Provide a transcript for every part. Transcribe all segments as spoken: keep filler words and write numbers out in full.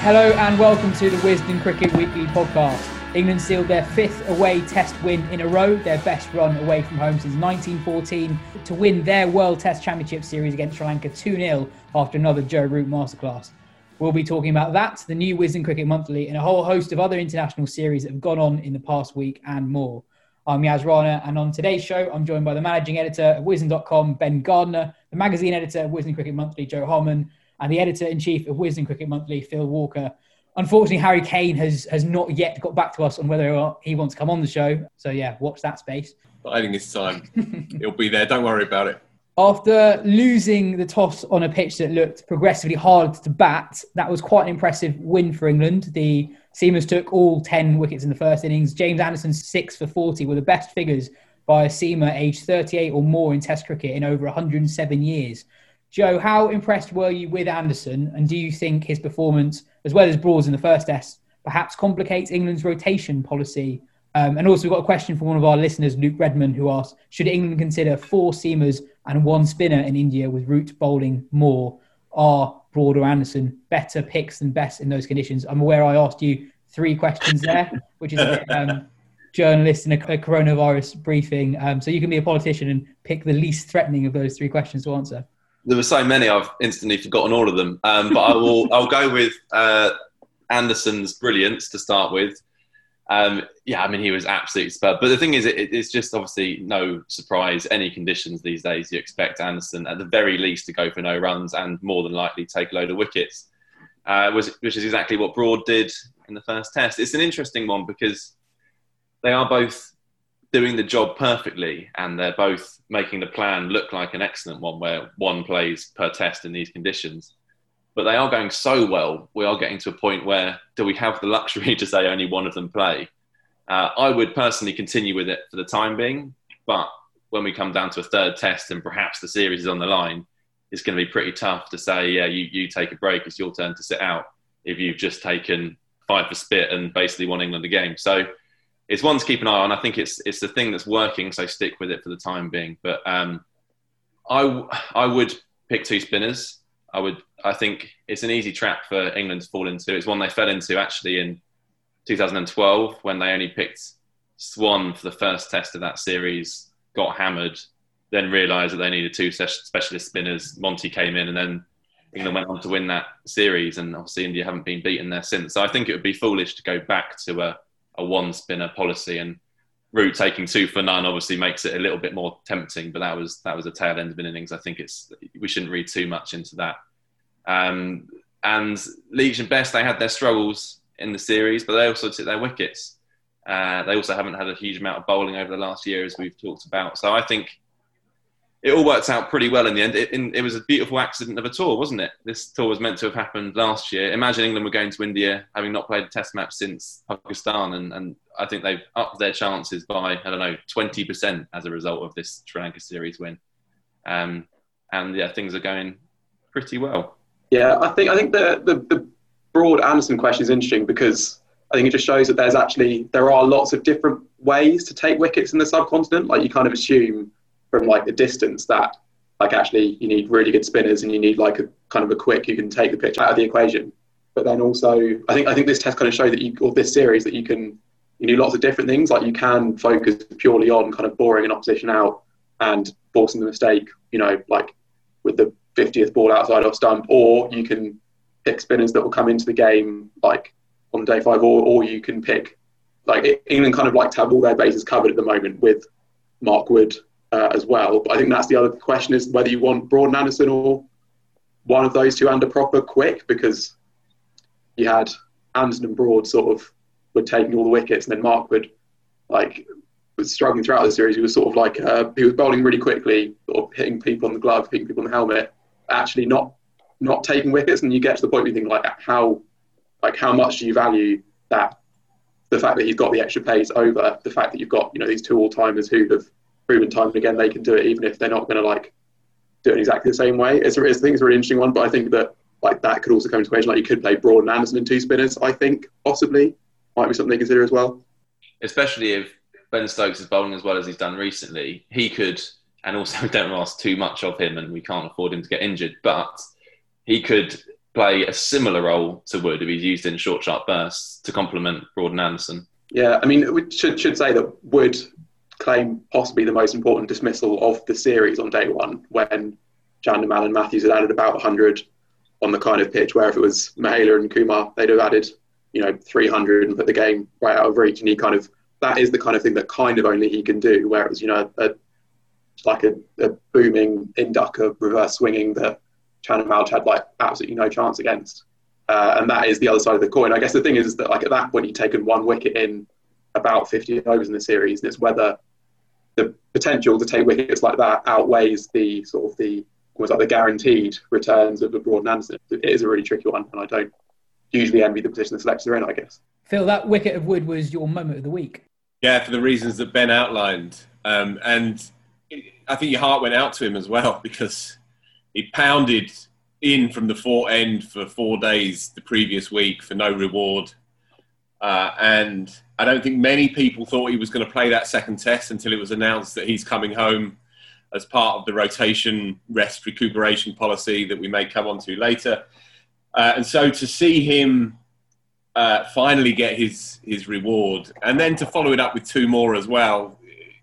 Hello and welcome to the Wisden Cricket Weekly podcast. England sealed their fifth away Test win in a row, their best run away from home since nineteen fourteen, to win their World Test Championship series against Sri Lanka two nil after another Joe Root masterclass. We'll be talking about that, the new Wisden Cricket Monthly, and a whole host of other international series that have gone on in the past week and more. I'm Yaz Rana, and on today's show, I'm joined by the managing editor of Wisden dot com, Ben Gardner, the magazine editor of Wisden Cricket Monthly, Joe Holman, and the editor-in-chief of Wisden Cricket Monthly, Phil Walker. Unfortunately, Harry Kane has has not yet got back to us on whether or not he wants to come on the show. So yeah, watch that space. I think it's time. He'll be there. Don't worry about it. After losing the toss on a pitch that looked progressively hard to bat, that was quite an impressive win for England. The Seamers took all ten wickets in the first innings. James Anderson's six for forty were the best figures by a Seamer aged thirty-eight or more in Test cricket in over one hundred seven years. Joe, how impressed were you with Anderson, and do you think his performance, as well as Broad's in the first test, perhaps complicates England's rotation policy? Um, and also we've got a question from one of our listeners, Luke Redman, who asked, should England consider four seamers and one spinner in India with Root bowling more? Are Broad or Anderson better picks than best in those conditions? I'm aware I asked you three questions there, which is a bit um, journalist in a, a coronavirus briefing. Um, so you can be a politician and pick the least threatening of those three questions to answer. There were so many, I've instantly forgotten all of them. Um, but I will, I'll go with uh, Anderson's brilliance to start with. Um, yeah, I mean, he was absolutely superb. But the thing is, it, it's just obviously no surprise. Any conditions these days, you expect Anderson at the very least to go for no runs and more than likely take a load of wickets, uh, was, which is exactly what Broad did in the first test. It's an interesting one because they are both doing the job perfectly, and they're both making the plan look like an excellent one where one plays per test in these conditions. But they are going so well, we are getting to a point where do we have the luxury to say only one of them play? Uh, I would personally continue with it for the time being, but when we come down to a third test and perhaps the series is on the line, it's going to be pretty tough to say, yeah, you, you take a break, it's your turn to sit out if you've just taken five for spit and basically won England the game. So it's one to keep an eye on. I think it's it's the thing that's working, so stick with it for the time being. But um, I I would pick two spinners. I would. I think it's an easy trap for England to fall into. It's one they fell into actually in two thousand twelve when they only picked Swan for the first test of that series, got hammered, then realised that they needed two specialist spinners. Monty came in, and then England went on to win that series. And obviously India haven't been beaten there since. So I think it would be foolish to go back to a a one spinner policy, and Root taking two for none obviously makes it a little bit more tempting, but that was that was a tail end of an innings. I think it's we shouldn't read too much into that. Um, and Leach and Best, they had their struggles in the series, but they also took their wickets. Uh, they also haven't had a huge amount of bowling over the last year, as we've talked about. So I think it all worked out pretty well in the end. It, it was a beautiful accident of a tour, wasn't it? This tour was meant to have happened last year. Imagine England were going to India, having not played a test match since Pakistan, and, and I think they've upped their chances by, I don't know, twenty percent as a result of this Sri Lanka series win. Um, and yeah, things are going pretty well. Yeah, I think I think the, the, the Broad Anderson question is interesting because I think it just shows that there's actually, there are lots of different ways to take wickets in the subcontinent. Like you kind of assume from like the distance that like actually you need really good spinners and you need like a kind of a quick who can take the pitch out of the equation. But then also I think I think this test kind of showed that you, or this series, that you can you do lots of different things. Like you can focus purely on kind of boring an opposition out and forcing the mistake, you know, like with the fiftieth ball outside off stump, or you can pick spinners that will come into the game like on day five, or or you can pick like England kind of like to have all their bases covered at the moment with Mark Wood Uh, as well. But I think that's the other question, is whether you want Broad and Anderson or one of those two and a proper quick, because you had Anderson and Broad sort of were taking all the wickets, and then Mark Wood like was struggling throughout the series. He was sort of like uh, he was bowling really quickly, sort of hitting people on the glove, hitting people on the helmet, actually not not taking wickets. And you get to the point where you think like how like how much do you value that, the fact that he's got the extra pace over the fact that you've got, you know, these two all-timers who have proven time and again they can do it, even if they're not going to like do it exactly the same way. It's, it's I think it's a really interesting one, but I think that like that could also come into equation. Like you could play Broad and Anderson in two spinners. I think possibly might be something to consider as well. Especially if Ben Stokes is bowling as well as he's done recently, he could, and also we don't ask too much of him, and we can't afford him to get injured, but he could play a similar role to Wood if he's used in short, sharp bursts to complement Broad and Anderson. Yeah, I mean, we should should say that Wood claimed possibly the most important dismissal of the series on day one when Chandimal and Matthews had added about one hundred on the kind of pitch where if it was Mahela and Kumar, they'd have added, you know, three hundred and put the game right out of reach. And he kind of, that is the kind of thing that kind of only he can do, where it was, you know, a, like a, a booming inducker reverse swinging that Chandimal had like absolutely no chance against. Uh, and that is the other side of the coin. I guess the thing is, is that like at that point he'd taken one wicket in about fifty overs in the series, and it's whether the potential to take wickets like that outweighs the sort of the almost like the guaranteed returns of the Broad and Anderson. It is a really tricky one, and I don't usually envy the position the selectors are in, I guess. Phil, that wicket of Wood was your moment of the week. Yeah, for the reasons that Ben outlined. Um, and I think your heart went out to him as well, because he pounded in from the fort end for four days the previous week for no reward. Uh, and I don't think many people thought he was going to play that second test until it was announced that he's coming home as part of the rotation rest recuperation policy that we may come on to later. Uh, and so to see him uh, finally get his, his reward and then to follow it up with two more as well,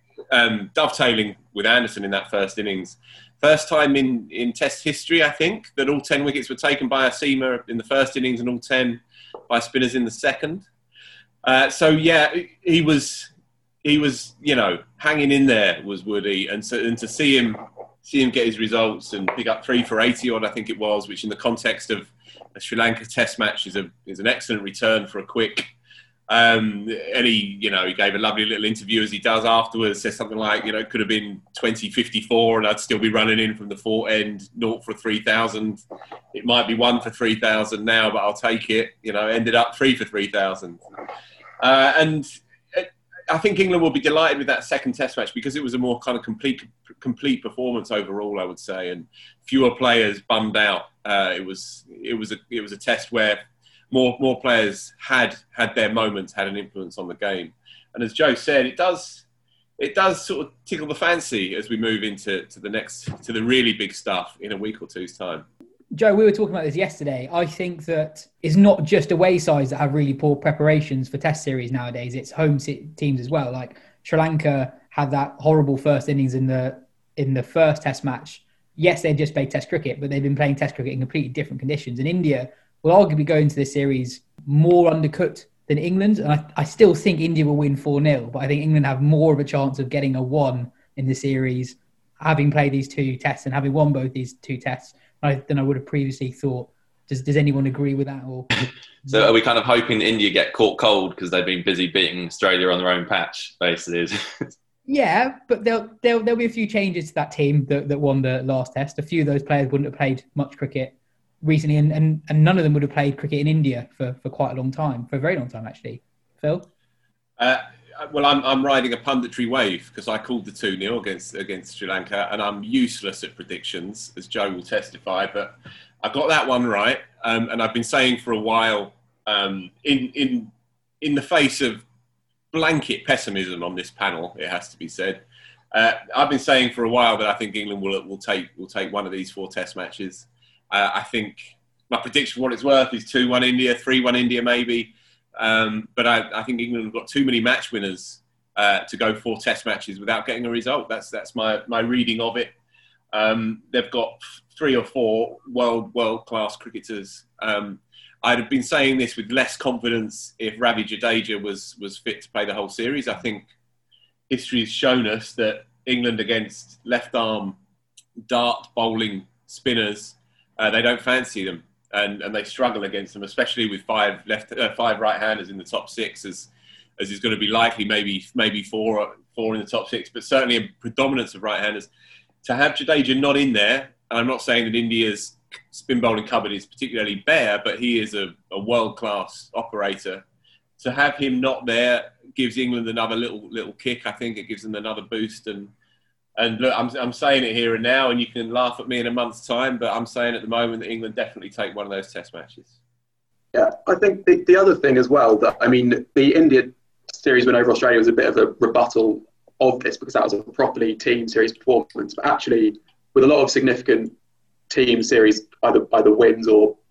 um, dovetailing with Anderson in that first innings. First time in, in Test history, I think, that all ten wickets were taken by a seamer in the first innings and all ten by spinners in the second. Uh, so, yeah, he was, he was, you know, hanging in there was Woody. And, so, and to see him see him get his results and pick up three for eighty odd, I think it was, which in the context of a Sri Lanka Test match is, a, is an excellent return for a quick. Um, and he, you know, he gave a lovely little interview as he does afterwards, says something like, you know, it could have been twenty fifty-four and I'd still be running in from the fort end, naught for three thousand. It might be one for three thousand now, but I'll take it. You know, ended up three for three thousand. Uh, and I think England will be delighted with that second Test match because it was a more kind of complete complete performance overall, I would say, and fewer players bummed out. Uh, it was it was a it was a test where more more players had had their moments, had an influence on the game. And as Joe said, it does it does sort of tickle the fancy as we move into to the next to the really big stuff in a week or two's time. Joe, we were talking about this yesterday. I think that it's not just away sides that have really poor preparations for Test series nowadays. It's home teams as well. Like Sri Lanka had that horrible first innings in the in the first Test match. Yes, they just played Test cricket, but they've been playing Test cricket in completely different conditions. And India will arguably go into this series more undercooked than England. And I, I still think India will win four nil, but I think England have more of a chance of getting a one in the series, having played these two tests and having won both these two tests than I would have previously thought. Does Does anyone agree with that? Or so are we kind of hoping India get caught cold because they've been busy beating Australia on their own patch, basically? Yeah, but there'll, there'll, there'll be a few changes to that team that, that won the last test. A few of those players wouldn't have played much cricket recently, and, and, and none of them would have played cricket in India for, for quite a long time, for a very long time, actually. Phil? Uh, well, I'm I'm riding a punditry wave because I called the two nil against, against Sri Lanka, and I'm useless at predictions, as Joe will testify, but I got that one right. Um, and I've been saying for a while, um, in, in, in the face of blanket pessimism on this panel, it has to be said, uh, I've been saying for a while that I think England will will take will take one of these four Test matches. Uh, I think my prediction, for what it's worth, is two one India, three one India maybe. Um, but I, I think England have got too many match winners uh, to go four Test matches without getting a result. That's that's my my reading of it. Um, they've got three or four world world class cricketers. Um, I'd have been saying this with less confidence if Ravi Jadeja was was fit to play the whole series. I think history has shown us that England against left arm dart bowling spinners, uh, they don't fancy them. And, and they struggle against them, especially with five left, uh, five right-handers in the top six, as as is going to be likely. Maybe maybe four four in the top six, but certainly a predominance of right-handers. To have Jadeja not in there, and I'm not saying that India's spin bowling cupboard is particularly bare, but he is a, a world-class operator. To have him not there gives England another little little kick. I think it gives them another boost. And And look, I'm I'm saying it here and now, and you can laugh at me in a month's time, but I'm saying at the moment that England definitely take one of those Test matches. Yeah, I think the, the other thing as well, that I mean, the India series win over Australia was a bit of a rebuttal of this because that was a properly team series performance. But actually, with a lot of significant team series, either either wins or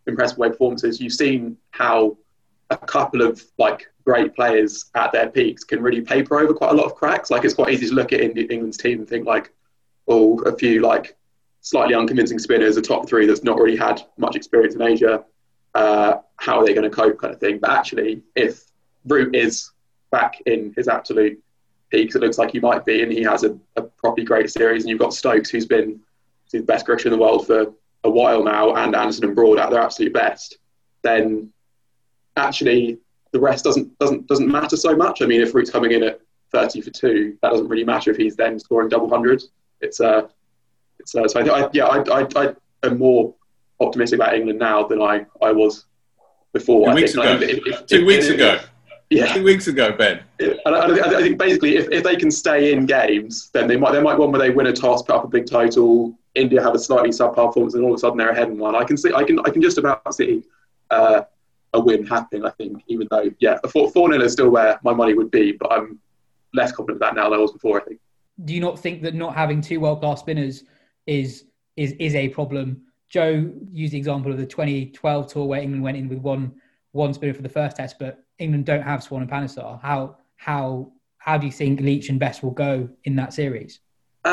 impressive away performances. You've seen how a couple of like great players at their peaks can really paper over quite a lot of cracks. Like it's quite easy to look at England's team and think like, oh, a few like slightly unconvincing spinners, a top three that's not really had much experience in Asia. Uh, how are they going to cope, kind of thing? But actually, if Root is back in his absolute peak, it looks like he might be, and he has a, a properly great series, and you've got Stokes, who's been the best cricketer in the world for a while now, and Anderson and Broad at their absolute best, then actually the rest doesn't doesn't doesn't matter so much. I mean, if Root's coming in at thirty for two, that doesn't really matter if he's then scoring double hundred. It's uh, it's uh, so I, I, yeah, I, I I am more optimistic about England now than I, I was before. Two I weeks think, ago. like, if, if, Two if, weeks if, ago. Yeah, two weeks ago, Ben. And I, I think basically, if, if they can stay in games, then they might. There might be one where they win a toss, put up a big total. India have a slightly subpar performance, and all of a sudden they're ahead in one. I can see. I can. I can just about see uh, a win happening. I think, even though, yeah, a four four nil is still where my money would be, but I'm less confident of that now than I was before. I think. Do you not think that not having two world class spinners is is is a problem? Joe used the example of the twenty twelve tour where England went in with one one spinner for the first test, but England don't have Swan and Panesar. How how how do you think Leach and Best will go in that series?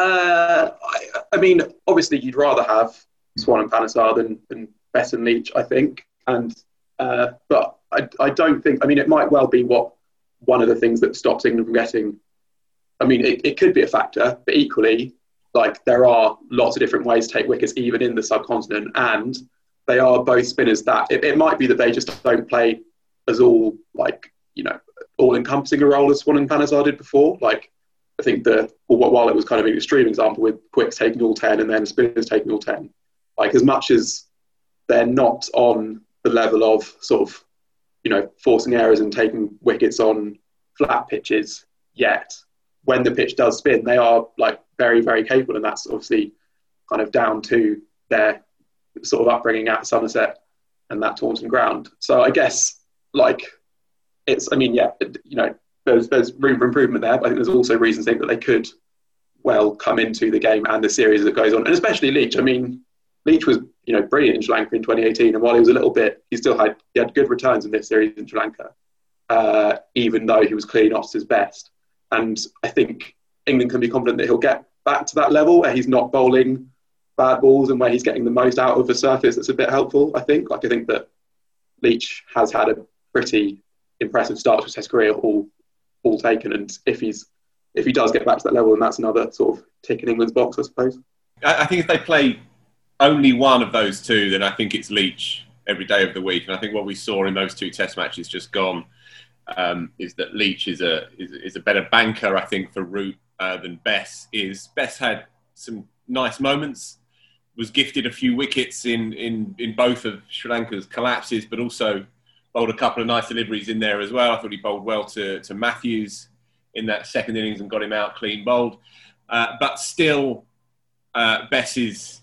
Uh, I, I mean, obviously, you'd rather have Swan and Panesar than, than Best and Leach, I think. And uh, but I, I don't think. I mean, it might well be what one of the things that stops England from getting. I mean, it, it could be a factor, but equally, like there are lots of different ways to take wickets, even in the subcontinent, and they are both spinners that it, it might be that they just don't play as all like you know all encompassing a role as Swan and Panesar did before. Like I think the well, while it was kind of an extreme example with Quicks taking all ten and then spinners taking all ten, like as much as they're not on the level of sort of you know forcing errors and taking wickets on flat pitches yet, when the pitch does spin, they are like very, very capable, and that's obviously kind of down to their sort of upbringing at Somerset and that Taunton ground. So I guess like it's, I mean, yeah, you know, there's there's room for improvement there, but I think there's also reasons to think that they could well come into the game and the series that goes on, and especially Leach. I mean, Leach was you know brilliant in Sri Lanka in twenty eighteen, and while he was a little bit, he still had he had good returns in this series in Sri Lanka, uh, even though he was clearly not at his best. And I think England can be confident that he'll get back to that level where he's not bowling bad balls and where he's getting the most out of a surface that's a bit helpful, I think. Like, I think that Leach has had a pretty impressive start to his Test career, all all taken. And if he's if he does get back to that level, then that's another sort of tick in England's box, I suppose. I think if they play only one of those two, then I think it's Leach every day of the week. And I think what we saw in those two Test matches just gone Um, is that Leach is a is, is a better banker, I think, for Root uh, than Bess is. Bess had some nice moments, was gifted a few wickets in, in, in both of Sri Lanka's collapses, but also bowled a couple of nice deliveries in there as well. I thought he bowled well to, to Matthews in that second innings and got him out clean bowled. Uh, but still, uh, Bess is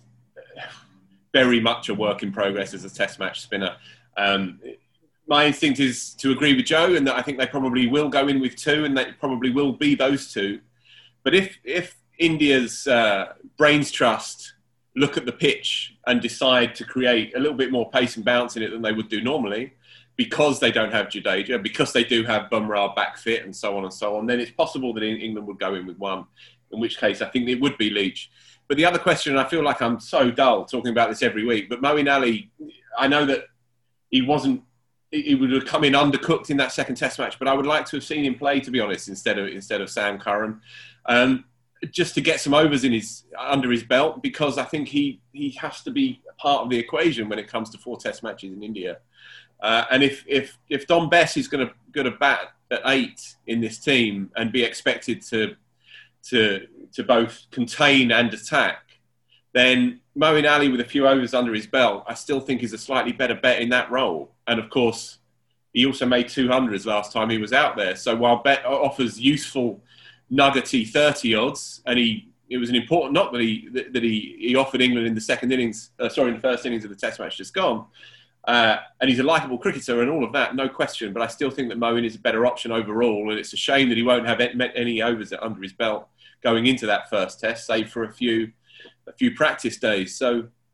very much a work in progress as a Test match spinner. Um, My instinct is to agree with Joe, and that I think they probably will go in with two, and they probably will be those two. But if if India's uh, brains trust look at the pitch and decide to create a little bit more pace and bounce in it than they would do normally, because they don't have Jadeja, because they do have Bumrah back fit, and so on and so on, then it's possible that England would go in with one. In which case, I think it would be Leach. But the other question, and I feel like I'm so dull talking about this every week, but Moeen Ali, I know that he wasn't. He would have come in undercooked in that second Test match, but I would like to have seen him play, to be honest, instead of instead of Sam Curran, um, just to get some overs in his under his belt, because I think he he has to be a part of the equation when it comes to four Test matches in India. Uh, and if if if Dom Bess is going to going to bat at eight in this team and be expected to to to both contain and attack, then Moeen Ali with a few overs under his belt, I still think is a slightly better bet in that role. And of course, he also made two hundreds last time he was out there. So while Bet offers useful, nuggety thirty odds, and he it was an important knock that he that he, he offered England in the second innings, uh, sorry, in the first innings of the Test match just gone. Uh, and he's a likeable cricketer and all of that, no question. But I still think that Moeen is a better option overall. And it's a shame that he won't have any overs under his belt going into that first Test, save for a few a few practice days. So,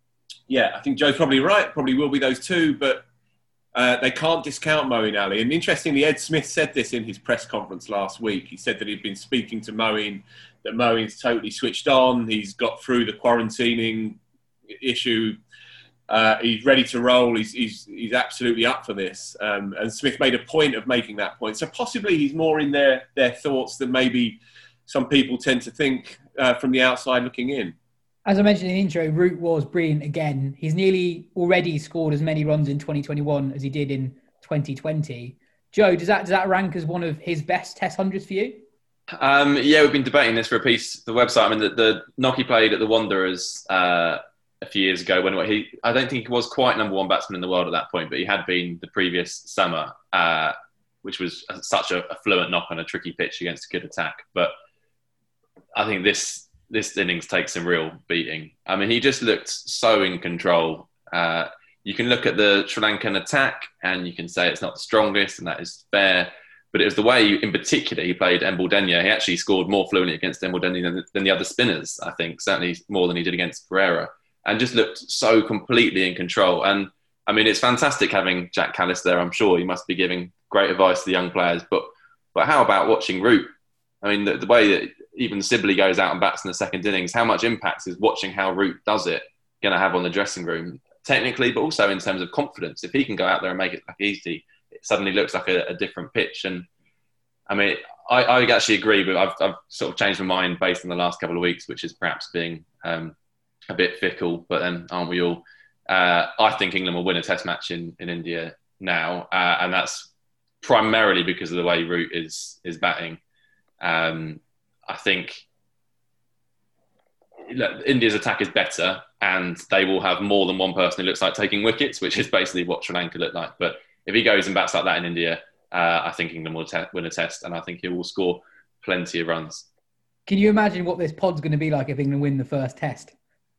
Yeah, I think Joe's probably right. Probably will be those two, but uh, they can't discount Moeen Ali. And interestingly, Ed Smith said this in his press conference last week. He said that he'd been speaking to Moeen, that Moeen's totally switched on. He's got through the quarantining issue. Uh, he's ready to roll. He's, he's, he's absolutely up for this. Um, and Smith made a point of making that point. So possibly he's more in their, their thoughts than maybe some people tend to think uh, from the outside looking in. As I mentioned in the intro, Root was brilliant again. He's nearly already scored as many runs in twenty twenty-one as he did in twenty twenty. Joe, does that does that rank as one of his best Test hundreds for you? Um, yeah, we've been debating this for a piece, the website. I mean, the, the knock he played at the Wanderers uh, a few years ago, when he, I don't think he was quite number one batsman in the world at that point, but he had been the previous summer, uh, which was such a, a fluent knock on a tricky pitch against a good attack. But I think this... this innings takes some real beating. I mean, he just looked so in control. Uh, you can look at the Sri Lankan attack and you can say it's not the strongest, and that is fair. But it was the way, in particular, he played Embaldenia. He actually scored more fluently against Embaldenia than, than the other spinners, I think, certainly more than he did against Pereira, and just looked so completely in control. And, I mean, it's fantastic having Jack Callis there. I'm sure he must be giving great advice to the young players. But but how about watching Root? I mean, the, the way that even Sibley goes out and bats in the second innings, how much impact is watching how Root does it going to have on the dressing room, technically, but also in terms of confidence? If he can go out there and make it look easy, it suddenly looks like a, a different pitch. And I mean, I, I actually agree, but I've, I've sort of changed my mind based on the last couple of weeks, which is perhaps being um, a bit fickle, but then aren't we all? Uh, I think England will win a Test match in, in India now, uh, and that's primarily because of the way Root is, is batting. Um, I think look, India's attack is better, and they will have more than one person who looks like taking wickets, which is basically what Sri Lanka looked like. But if he goes and bats like that in India, uh, I think England will te- win a Test, and I think he will score plenty of runs. Can you imagine what this pod's going to be like if England win the first Test?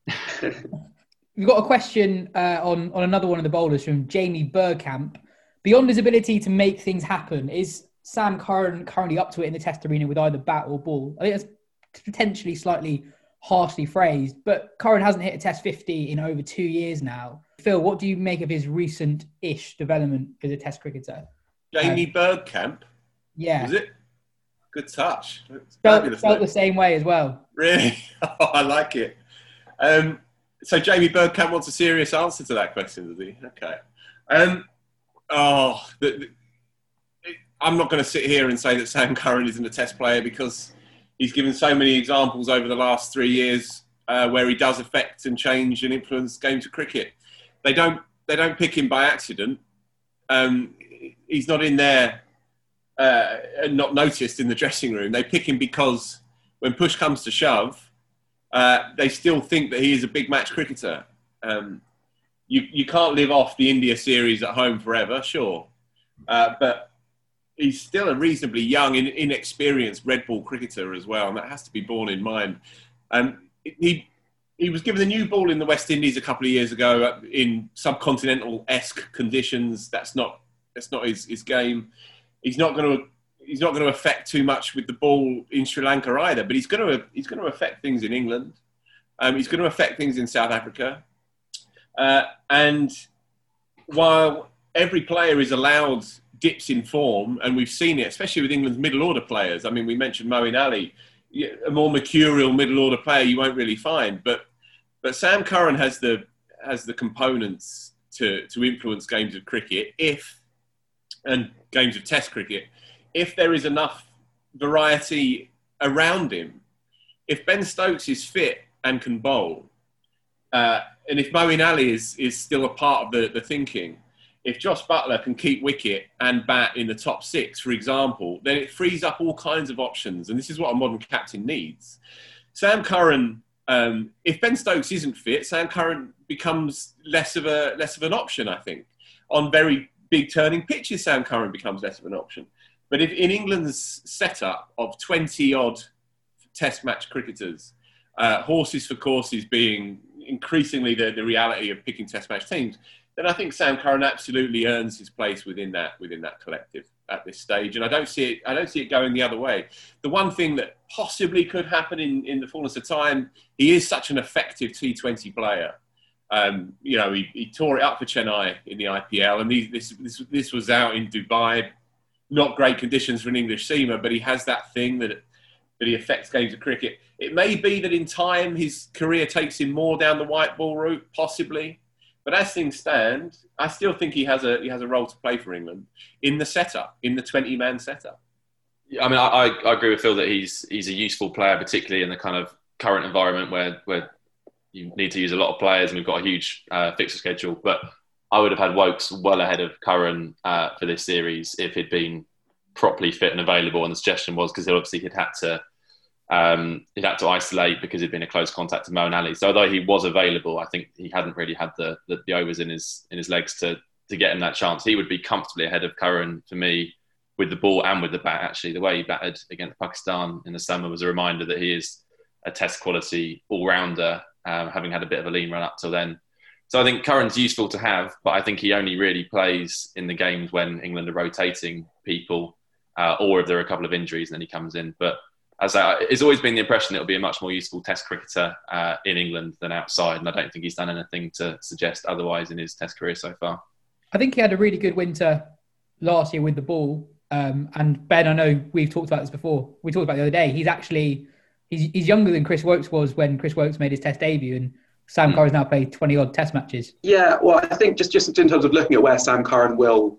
We've got a question uh, on, on another one of the bowlers from Jamie Bergkamp. Beyond his ability to make things happen, is Sam Curran currently up to it in the Test arena with either bat or ball? I think that's potentially slightly harshly phrased, but Curran hasn't hit a Test fifty in over two years now. Phil, what do you make of his recent-ish development as a Test cricketer? Jamie um, Bergkamp? Yeah. Was it? Good touch. Felt, felt the same way as well. Really? Oh, I like it. Um, so Jamie Bergkamp wants a serious answer to that question, does he? Okay. Um, oh, the, the, I'm not going to sit here and say that Sam Curran isn't a Test player, because he's given so many examples over the last three years uh, where he does affect and change and influence games of cricket. They don't they don't pick him by accident. Um, he's not in there uh, and not noticed in the dressing room. They pick him because when push comes to shove, uh, they still think that he is a big match cricketer. Um, you you can't live off the India series at home forever, sure, uh, but he's still a reasonably young, inexperienced red ball cricketer as well, and that has to be borne in mind. Um, he he was given a new ball in the West Indies a couple of years ago in subcontinental-esque conditions. That's not that's not his, his game. He's not going to he's not going to affect too much with the ball in Sri Lanka either. But he's going to he's going to affect things in England. Um, he's going to affect things in South Africa. Uh, and while every player is allowed dips in form, and we've seen it, especially with England's middle order players. I mean, we mentioned Moeen Ali, a more mercurial middle order player you won't really find, but but Sam Curran has the has the components to to influence games of cricket if and games of Test cricket if there is enough variety around him. If Ben Stokes is fit and can bowl, uh, and if Moeen Ali is is still a part of the, the thinking. If Josh Buttler can keep wicket and bat in the top six, for example, then it frees up all kinds of options. And this is what a modern captain needs. Sam Curran, um, if Ben Stokes isn't fit, Sam Curran becomes less of a less of an option, I think. On very big turning pitches, Sam Curran becomes less of an option. But if in England's setup of twenty-odd Test match cricketers, uh, horses for courses being increasingly the, the reality of picking Test match teams, then I think Sam Curran absolutely earns his place within that within that collective at this stage, and I don't see it. I don't see it going the other way. The one thing that possibly could happen in, in the fullness of time, he is such an effective T twenty player Um, you know, he, he tore it up for Chennai in the I P L, and he, this this this was out in Dubai. Not great conditions for an English seamer, but he has that thing that that he affects games of cricket. It may be that in time his career takes him more down the white ball route, possibly. But as things stand, I still think he has a he has a role to play for England in the setup, in the twenty-man setup. I mean, I, I agree with Phil that he's he's a useful player, particularly in the kind of current environment where where you need to use a lot of players, and we've got a huge uh, fixture schedule. But I would have had Wokes well ahead of Curran uh, for this series if he'd been properly fit and available. And the suggestion was because obviously he'd had to um, he'd had to isolate because he'd been a close contact to Moeen Ali. So although he was available, I think he hadn't really had the the, the overs in his in his legs to to get him that chance. He would be comfortably ahead of Curran for me with the ball and with the bat. Actually, the way he batted against Pakistan in the summer was a reminder that he is a Test quality all rounder, um, having had a bit of a lean run up till then. So I think Curran's useful to have, but I think he only really plays in the games when England are rotating people, uh, or if there are a couple of injuries, and then he comes in. But as I, it's always been the impression that it'll be a much more useful Test cricketer uh, in England than outside, and I don't think he's done anything to suggest otherwise in his Test career so far. I think he had a really good winter last year with the ball. Um, and Ben, I know we've talked about this before. We talked about it the other day. He's actually he's, he's younger than Chris Wokes was when Chris Wokes made his Test debut, and Sam mm. Curran's now played twenty odd Test matches. Yeah, well, I think just, just in terms of looking at where Sam Curran will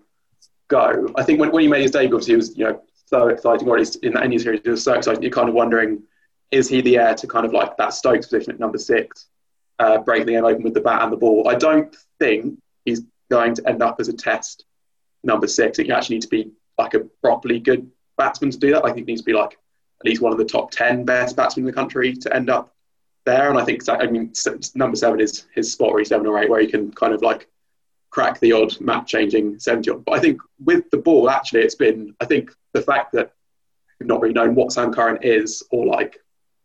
go, I think when, when he made his debut, obviously, it was, you know, so exciting, or at least in that India series, it was so exciting. You're kind of wondering, is he the heir to kind of like that Stokes position at number six, uh, breaking the game open with the bat and the ball? I don't think he's going to end up as a Test number six. You actually need to be like a properly good batsman to do that. I think he needs to be like at least one of the top ten best batsmen in the country to end up there. And I think, I mean, number seven is his spot, or he's seven or eight, where he can kind of like crack the odd match-changing seventy odd. But I think with the ball, actually, it's been, I think the fact that we've not really known what Sam Curran is, or like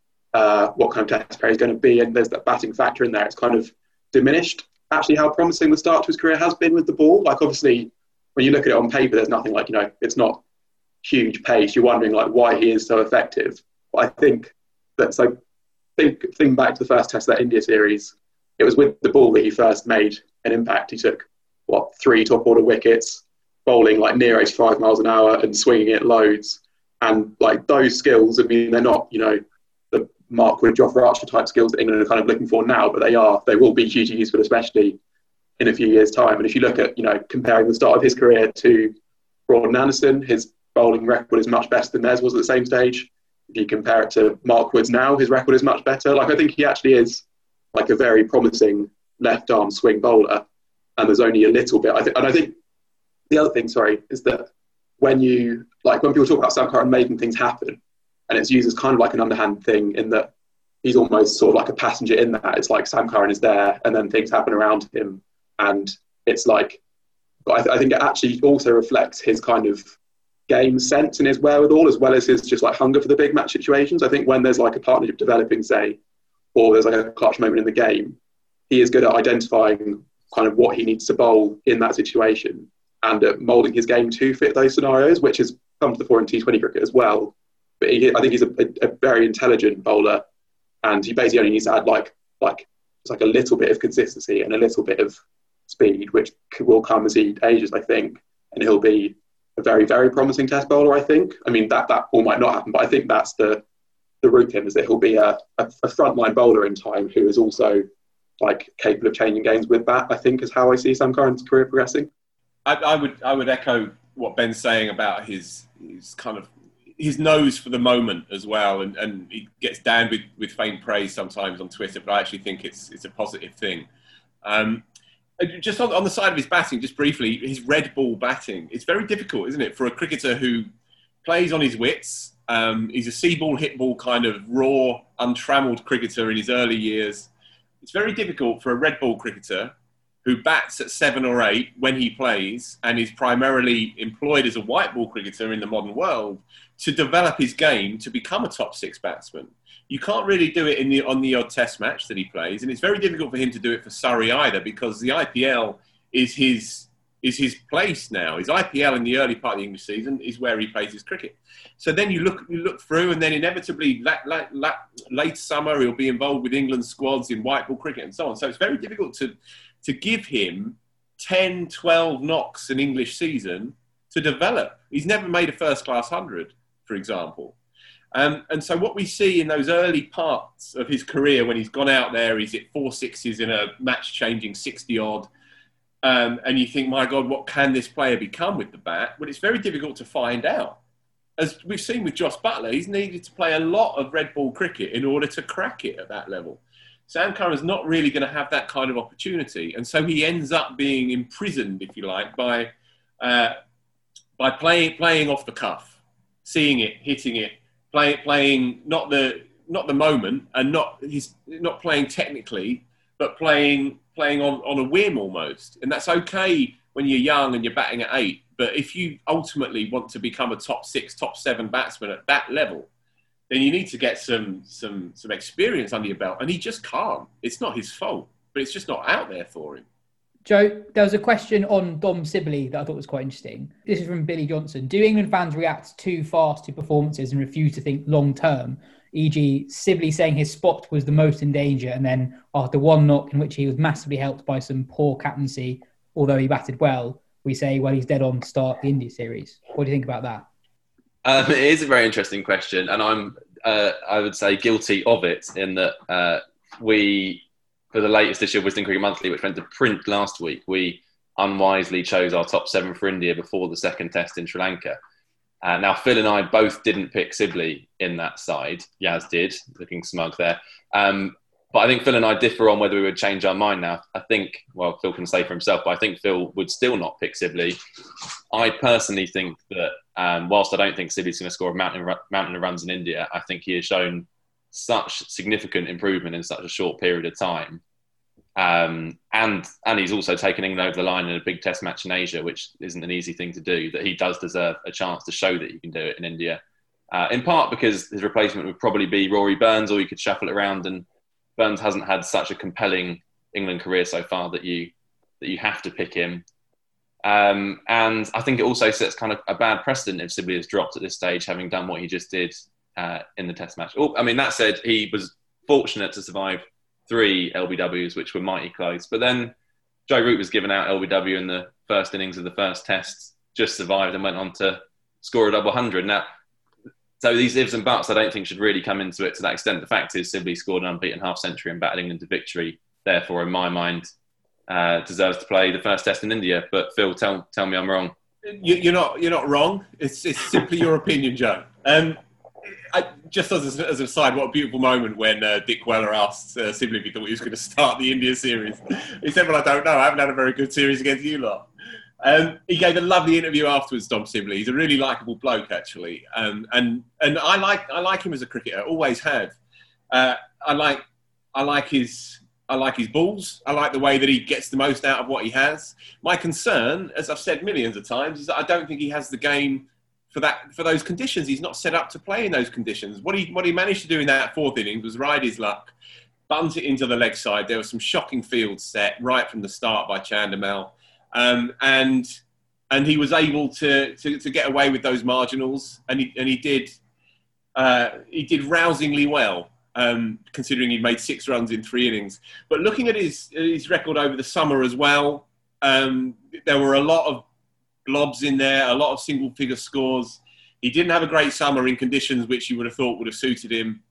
uh, what kind of Test player he's going to be, and there's that batting factor in there, it's kind of diminished actually how promising the start to his career has been with the ball. Like, obviously, when you look at it on paper, there's nothing like, you know, it's not huge pace. You're wondering like why he is so effective. But I think that, so think, think back to the first Test of that India series, it was with the ball that he first made an impact. He took, what, three top order wickets, bowling like near eighty-five miles an hour and swinging it loads. And like those skills, I mean, they're not, you know, the Mark Wood, Jofra Archer type skills that England are kind of looking for now, but they are, they will be hugely useful, especially in a few years' time. And if you look at, you know, comparing the start of his career to Broad and Anderson, his bowling record is much better than theirs was at the same stage. If you compare it to Mark Wood's now, his record is much better. Like, I think he actually is like a very promising left arm swing bowler. And there's only a little bit, I think. And I think the other thing, sorry, is that when you, like when people talk about Sam Curran making things happen, and it's used as kind of like an underhand thing in that he's almost sort of like a passenger in that. It's like Sam Curran is there and then things happen around him. And it's like, but I, th- I think it actually also reflects his kind of game sense and his wherewithal, as well as his just like hunger for the big match situations. I think when there's like a partnership developing, say, or there's like a clutch moment in the game, he is good at identifying kind of what he needs to bowl in that situation and at moulding his game to fit those scenarios, which has come to the fore in T twenty cricket as well. But he, I think he's a, a, a very intelligent bowler, and he basically only needs to add like like it's like a little bit of consistency and a little bit of speed, which will come as he ages, I think, and he'll be a very, very promising Test bowler, I think. I mean, that that all might not happen, but I think that's the the route for him, is that he'll be a, a, a frontline bowler in time who is also like capable of changing games with that, I think, is how I see Sam Curran's career progressing. I, I would I would echo what Ben's saying about his his kind of his nose for the moment as well, and, and he gets down with, with faint praise sometimes on Twitter, but I actually think it's it's a positive thing. Um, just on, on the side of his batting, just briefly, his red ball batting, it's very difficult, isn't it, for a cricketer who plays on his wits. Um, he's a see ball, hit ball kind of raw, untrammelled cricketer in his early years. It's very difficult for a red ball cricketer who bats at seven or eight when he plays and is primarily employed as a white ball cricketer in the modern world to develop his game to become a top six batsman. You can't really do it in the, on the odd Test match that he plays, and it's very difficult for him to do it for Surrey either, because the I P L is his is his place now. His I P L in the early part of the English season is where he plays his cricket. So then you look you look through, and then inevitably late, late, late, late summer he'll be involved with England squads in white ball cricket and so on. So it's very difficult to to give him ten, twelve knocks an English season to develop. He's never made a first-class hundred, for example. Um, and so what we see in those early parts of his career when he's gone out there, he's hit four sixes in a match-changing sixty-odd, um, and you think, my God, what can this player become with the bat? Well, it's very difficult to find out. As we've seen with Jos Buttler, he's needed to play a lot of red ball cricket in order to crack it at that level. Sam Curran's not really going to have that kind of opportunity. And so he ends up being imprisoned, if you like, by uh, by playing playing off the cuff, seeing it, hitting it, play, playing not the not the moment, and not he's not playing technically, but playing playing on, on a whim almost. And that's okay when you're young and you're batting at eight. But if you ultimately want to become a top six, top seven batsman at that level, then you need to get some some some experience under your belt. And he just can't. It's not his fault, but it's just not out there for him. Joe, there was a question on Dom Sibley that I thought was quite interesting. This is from Billy Johnson. Do England fans react too fast to performances and refuse to think long term? for example, Sibley saying his spot was the most in danger, and then after one knock in which he was massively helped by some poor captaincy, although he batted well, we say, well, he's dead on to start the India series. What do you think about that? Um, it is a very interesting question, and I'm, uh, I would say, guilty of it in that uh, we, for the latest issue of Wisden Cricket Monthly, which went to print last week, we unwisely chose our top seven for India before the second test in Sri Lanka. Uh, now, Phil and I both didn't pick Sibley in that side. Yaz did, looking smug there. Um, but I think Phil and I differ on whether we would change our mind now. I think, well, Phil can say for himself, but I think Phil would still not pick Sibley. I personally think that um, whilst I don't think Sibley's going to score a mountain, mountain of runs in India, I think he has shown such significant improvement in such a short period of time. Um, and and he's also taken England over the line in a big test match in Asia, which isn't an easy thing to do, that he does deserve a chance to show that he can do it in India. Uh, in part because his replacement would probably be Rory Burns, or you could shuffle it around, and Burns hasn't had such a compelling England career so far that you that you have to pick him. Um, and I think it also sets kind of a bad precedent if Sibley is dropped at this stage, having done what he just did uh, in the test match. Oh, I mean, that said, he was fortunate to survive three L B Ws, which were mighty close. But then Joe Root was given out L B W in the first innings of the first test, just survived and went on to score a double hundred. Now, so these ifs and buts I don't think should really come into it to that extent. The fact is Sibley scored an unbeaten half century and batted England to victory. Therefore, in my mind, uh, deserves to play the first test in India. But Phil, tell tell me I'm wrong. You're not you're not wrong. It's it's simply your opinion, Joe. Um, I, just as, a, as an aside, what a beautiful moment when uh, Dick Weller asked uh, Sibley if he thought he was going to start the India series. He said, well, I don't know. I haven't had a very good series against you lot. Um, he gave a lovely interview afterwards, Dom Sibley. He's a really likeable bloke, actually. Um, and and I like I like him as a cricketer, always have. Uh, I like I like his I like his balls. I like the way that he gets the most out of what he has. My concern, as I've said millions of times, is that I don't think he has the game for that, for those conditions. He's not set up to play in those conditions. What he what he managed to do in that fourth innings was ride his luck, bunt it into the leg side. There were some shocking fields set right from the start by Chandimal, um, and and he was able to, to to get away with those marginals, and he and he did uh, he did rousingly well, um, considering he'd made six runs in three innings. But looking at his his record over the summer as well, um, there were a lot of blobs in there, a lot of single figure scores. He didn't have a great summer in conditions which you would have thought would have suited him.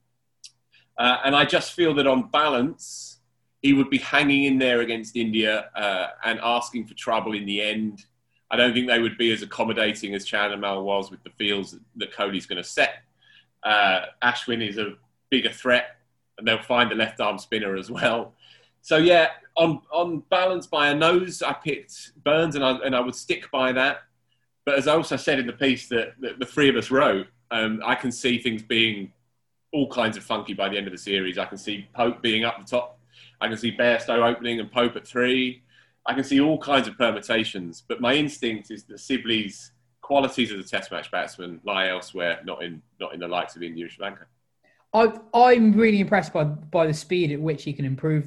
Uh, and I just feel that on balance, he would be hanging in there against India uh, and asking for trouble in the end. I don't think they would be as accommodating as Chandimal was with the fields that, that Kohli's going to set. Uh, Ashwin is a bigger threat, and they'll find the left arm spinner as well. So yeah, on on balance by a nose, I picked Burns, and I and I would stick by that. But as I also said in the piece that, that the three of us wrote, um, I can see things being all kinds of funky by the end of the series. I can see Pope being up the top. I can see Bairstow opening and Pope at three. I can see all kinds of permutations. But my instinct is that Sibley's qualities as a Test match batsman lie elsewhere, not in not in the likes of India and Sri Lanka. I, I'm really impressed by by the speed at which he can improve, though.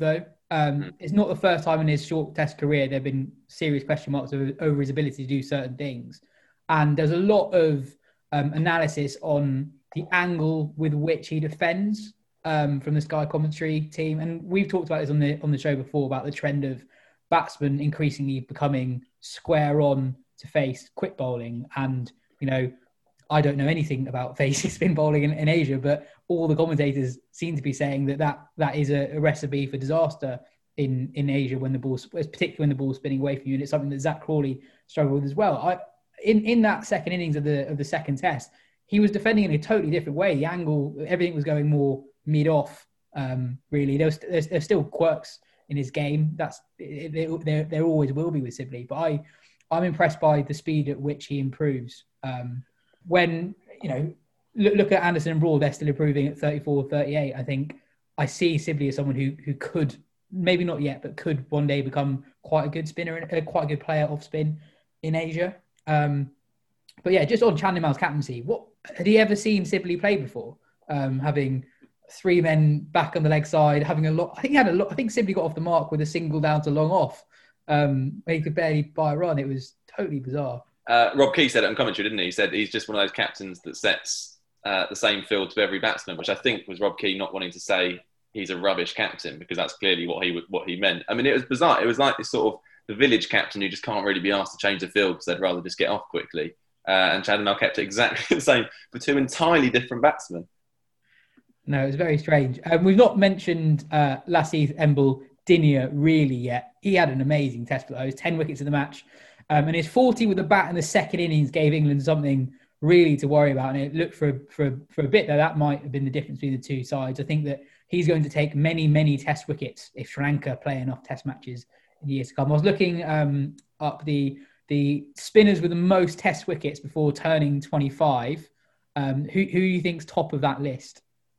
Um, Mm. It's not the first time in his short Test career there have been serious question marks over, over his ability to do certain things. And there's a lot of um, analysis on the angle with which he defends um, from the Sky commentary team. And we've talked about this on the on the show before about the trend of batsmen increasingly becoming square on to face quick bowling. And, you know, I don't know anything about facing spin bowling in, in Asia, but all the commentators seem to be saying that that, that is a, a recipe for disaster in, in Asia when the ball, particularly when the ball's spinning away from you. And it's something that Zach Crawley struggled with as well. I, in, in that second innings of the of the second test, he was defending in a totally different way. The angle, everything was going more mid-off, um, really. There was, there's, there's still quirks in his game. That's there, there, there always will be with Sibley. But I, I'm impressed by the speed at which he improves. Um, when, you know, look, look at Anderson and Broad, they're still improving at thirty-four, thirty-eight. I think I see Sibley as someone who who could, maybe not yet, but could one day become quite a good spinner, and uh, quite a good player off spin in Asia. Um, but yeah, just on Chan Nimal's captaincy, what had he ever seen Sibley play before? Um, having three men back on the leg side, having a lot. I think he had a lot. I think Sibley got off the mark with a single down to long off. Um, where he could barely buy a run. It was totally bizarre. Uh, Rob Key said it on commentary, didn't he? He said he's just one of those captains that sets uh, the same field to every batsman, which I think was Rob Key not wanting to say he's a rubbish captain, because that's clearly what he what he meant. I mean, it was bizarre. It was like this sort of the village captain who just can't really be asked to change the field because they'd rather just get off quickly. Uh, and Chad Nimal kept it exactly the same for two entirely different batsmen. No, it was very strange. Um, we've not mentioned uh, Lasith Embel Dinia really yet. He had an amazing test for those, ten wickets in the match. Um, and his forty with the bat in the second innings gave England something really to worry about. And it looked for, for, for a bit that that might have been the difference between the two sides. I think that he's going to take many, many test wickets if Sri Lanka play enough test matches in the years to come. I was looking um, up the the spinners with the most test wickets before turning twenty-five. Um, who, who do you think's top of that list?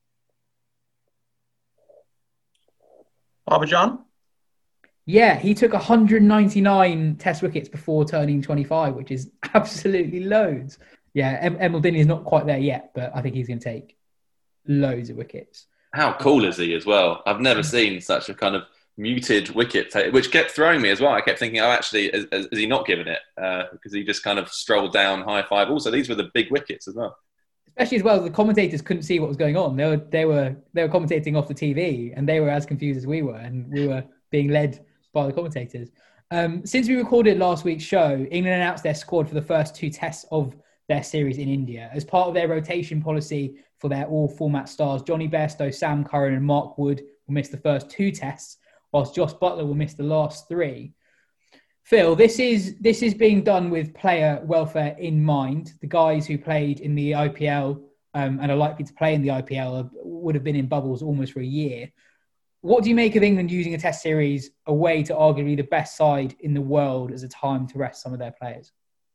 Harbhajan? Yeah, he took one hundred ninety-nine test wickets before turning twenty-five, which is absolutely loads. Yeah, em- Emil Dinny is not quite there yet, but I think he's going to take loads of wickets. How cool is he as well? I've never seen such a kind of muted wicket, take, which kept throwing me as well. I kept thinking, oh, actually, is, is he not given it? Uh, because he just kind of strolled down, high five. Also, these were the big wickets as well. Especially as well, the commentators couldn't see what was going on. They were they were they were commentating off the T V, and they were as confused as we were, and we were being led by the commentators. Um, since we recorded last week's show, England announced their squad for the first two tests of their series in India. As part of their rotation policy for their all-format stars, Johnny Bairstow, Sam Curran and Mark Wood will miss the first two tests, whilst Josh Buttler will miss the last three. Phil, this is this is being done with player welfare in mind. The guys who played in the I P L um, and are likely to play in the I P L would have been in bubbles almost for a year. What do you make of England using a test series away to arguably the best side in the world as a time to rest some of their players?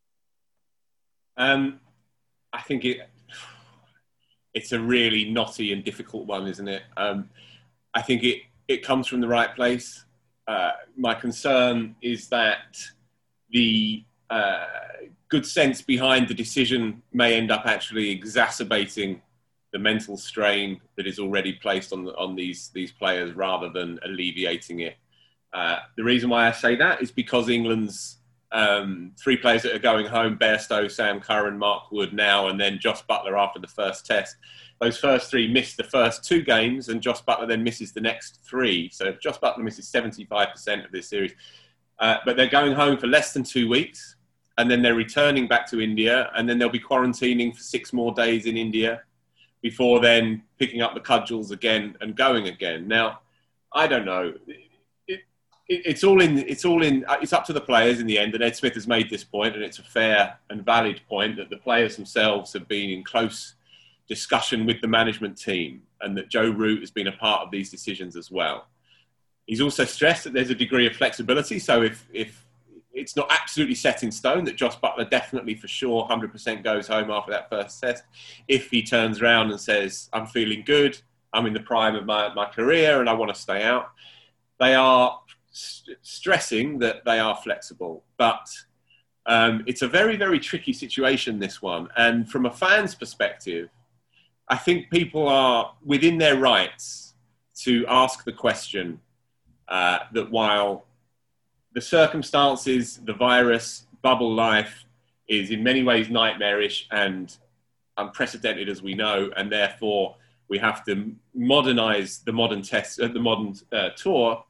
Um, I think it it's a really knotty and difficult one, isn't it? Um, I think it, it comes from the right place. Uh, my concern is that the uh, good sense behind the decision may end up actually exacerbating the mental strain that is already placed on the, on these these players rather than alleviating it. Uh, the reason why I say that is because England's um, three players that are going home, Bairstow, Sam Curran, Mark Wood now, and then Josh Buttler after the first test. Those first three missed the first two games, and Josh Buttler then misses the next three. So Josh Buttler misses seventy-five percent of this series. Uh, but they're going home for less than two weeks, and then they're returning back to India, and then they'll be quarantining for six more days in India before then picking up the cudgels again and going again. Now, I don't know. It, it, it's all in. It's all in. It's up to the players in the end. And Ed Smith has made this point, and it's a fair and valid point that the players themselves have been in close discussion with the management team, and that Joe Root has been a part of these decisions as well. He's also stressed that there's a degree of flexibility. So if if it's not absolutely set in stone that Josh Buttler definitely for sure one hundred percent goes home after that first test, if he turns around and says, I'm feeling good, I'm in the prime of my, my career and I want to stay out, they are st- stressing that they are flexible. But um, it's a very, very tricky situation, this one. And from a fan's perspective, I think people are within their rights to ask the question, uh, that while the circumstances, the virus, bubble life is in many ways nightmarish and unprecedented, as we know, and therefore we have to modernise the modern test, uh, the modern uh, tour.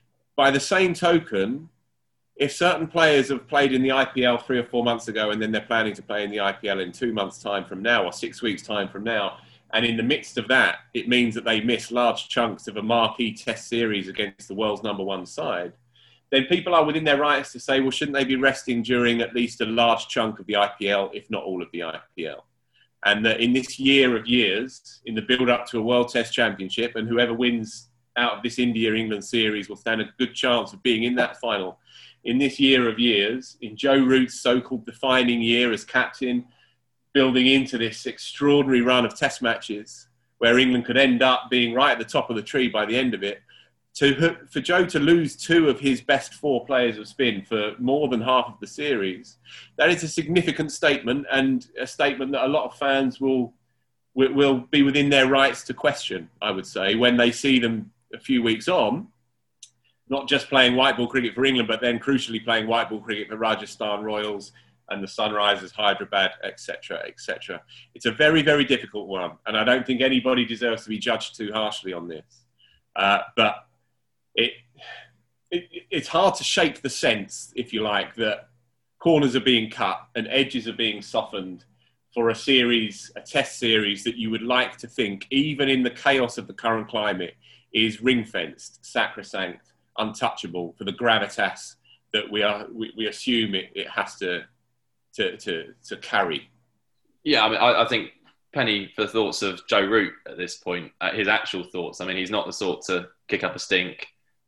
By the same token, if certain players have played in the I P L three or four months ago and then they're planning to play in the I P L in two months' time from now or six weeks' time from now, and in the midst of that, it means that they miss large chunks of a marquee test series against the world's number one side, then people are within their rights to say, well, shouldn't they be resting during at least a large chunk of the I P L, if not all of the I P L? And that in this year of years, in the build-up to a World Test Championship, and whoever wins out of this India-England series will stand a good chance of being in that final. In this year of years, in Joe Root's so-called defining year as captain, building into this extraordinary run of test matches where England could end up being right at the top of the tree by the end of it, to, for Joe to lose two of his best four players of spin for more than half of the series, that is a significant statement, and a statement that a lot of fans will, will, will be within their rights to question, I would say, when they see them a few weeks on, not just playing white ball cricket for England, but then crucially playing white ball cricket for Rajasthan Royals and the Sunrisers Hyderabad, et cetera, et cetera. It's a very, very difficult one, and I don't think anybody deserves to be judged too harshly on this. Uh, but it, it it's hard to shake the sense, if you like, that corners are being cut and edges are being softened for a series, a test series that you would like to think, even in the chaos of the current climate, is ring-fenced, sacrosanct, untouchable for the gravitas that we are we, we assume it, it has to to to to carry. Yeah, I mean, I, I think penny for the thoughts of Joe Root at this point, uh, his actual thoughts. I mean, he's not the sort to kick up a stink.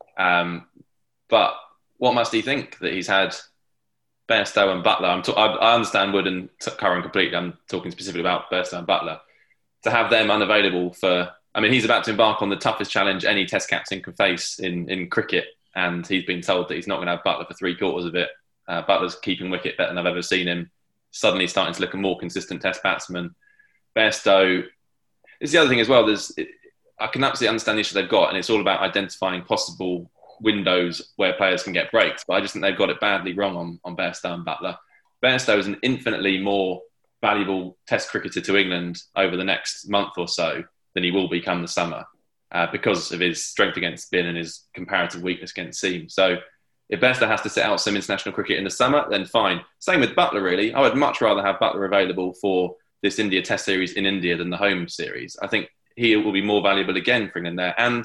Um, but what must he think that he's had Bairstow and Buttler? I'm t- I, I understand Wood and Curran completely. I'm talking specifically about Bairstow and Buttler. To have them unavailable for, I mean, he's about to embark on the toughest challenge any Test captain can face in, in cricket, and he's been told that he's not going to have Buttler for three quarters of it. Uh, Butler's keeping wicket better than I've ever seen him. Suddenly starting to look a more consistent Test batsman. Bairstow is the other thing as well. There's, I can absolutely understand the issue they've got, and it's all about identifying possible windows where players can get breaks. But I just think they've got it badly wrong on, on Bairstow and Buttler. Bairstow is an infinitely more valuable Test cricketer to England over the next month or so than he will be come the summer uh, because of his strength against spin and his comparative weakness against seam. So if Bairstow has to sit out some international cricket in the summer, then fine. Same with Buttler, really. I would much rather have Buttler available for this India Test series in India than the home series. I think he will be more valuable again for England there. And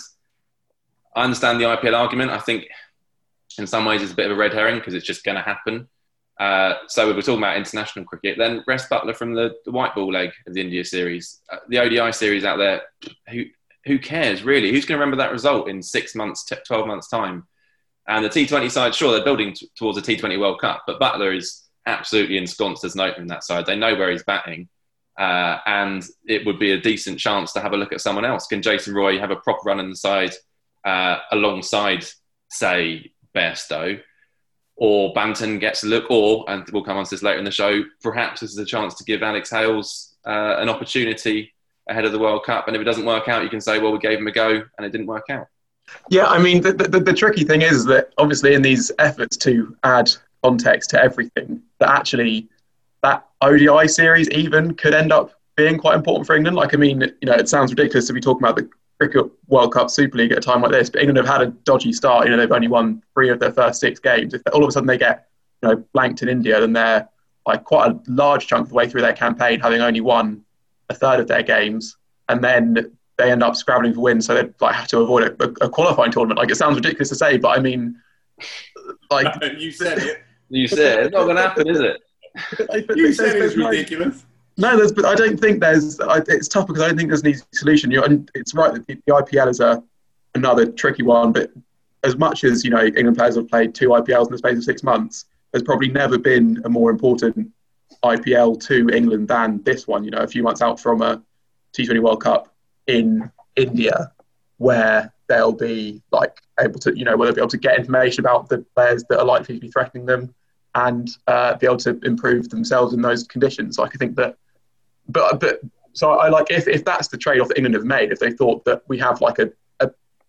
I understand the I P L argument. I think in some ways it's a bit of a red herring because it's just going to happen. Uh, so if we're talking about international cricket, then rest Buttler from the, the white ball leg of the India series. Uh, the O D I series out there, who who cares, really? Who's going to remember that result in six months, t- twelve months' time? And the T twenty side, sure, they're building t- towards a T twenty World Cup, but Buttler is absolutely ensconced as an opener in that side. They know where he's batting. Uh, and it would be a decent chance to have a look at someone else. Can Jason Roy have a proper run in the side uh, alongside, say, Bairstow? Or Banton gets a look, or, and we'll come on to this later in the show, perhaps this is a chance to give Alex Hales uh, an opportunity ahead of the World Cup. And if it doesn't work out, you can say, well, we gave him a go and it didn't work out. Yeah, I mean, the, the, the tricky thing is that obviously in these efforts to add context to everything, that actually that O D I series even could end up being quite important for England. Like, I mean, you know, it sounds ridiculous to be talking about the Cricket World Cup Super League at a time like this, but England have had a dodgy start. You know, they've only won three of their first six games. If all of a sudden they get, you know, blanked in India, then they're like quite a large chunk of the way through their campaign, having only won a third of their games, and then they end up scrabbling for wins. So they like have to avoid a, a qualifying tournament. Like, it sounds ridiculous to say, but I mean, like you said it. You said it. It's not going to happen, is it? You said it was ridiculous. No, there's, but I don't think there's. I, it's tough because I don't think there's an easy solution. You know, and it's right that the, the I P L is a another tricky one. But as much as, you know, England players have played two I P Ls in the space of six months, there's probably never been a more important I P L to England than this one. You know, a few months out from a T twenty World Cup in India, where they'll be like able to, you know, where they'll be able to get information about the players that are likely to be threatening them, and uh, be able to improve themselves in those conditions. Like, I think that. But but so I like if, if that's the trade-off that England have made, if they thought that we have like a, a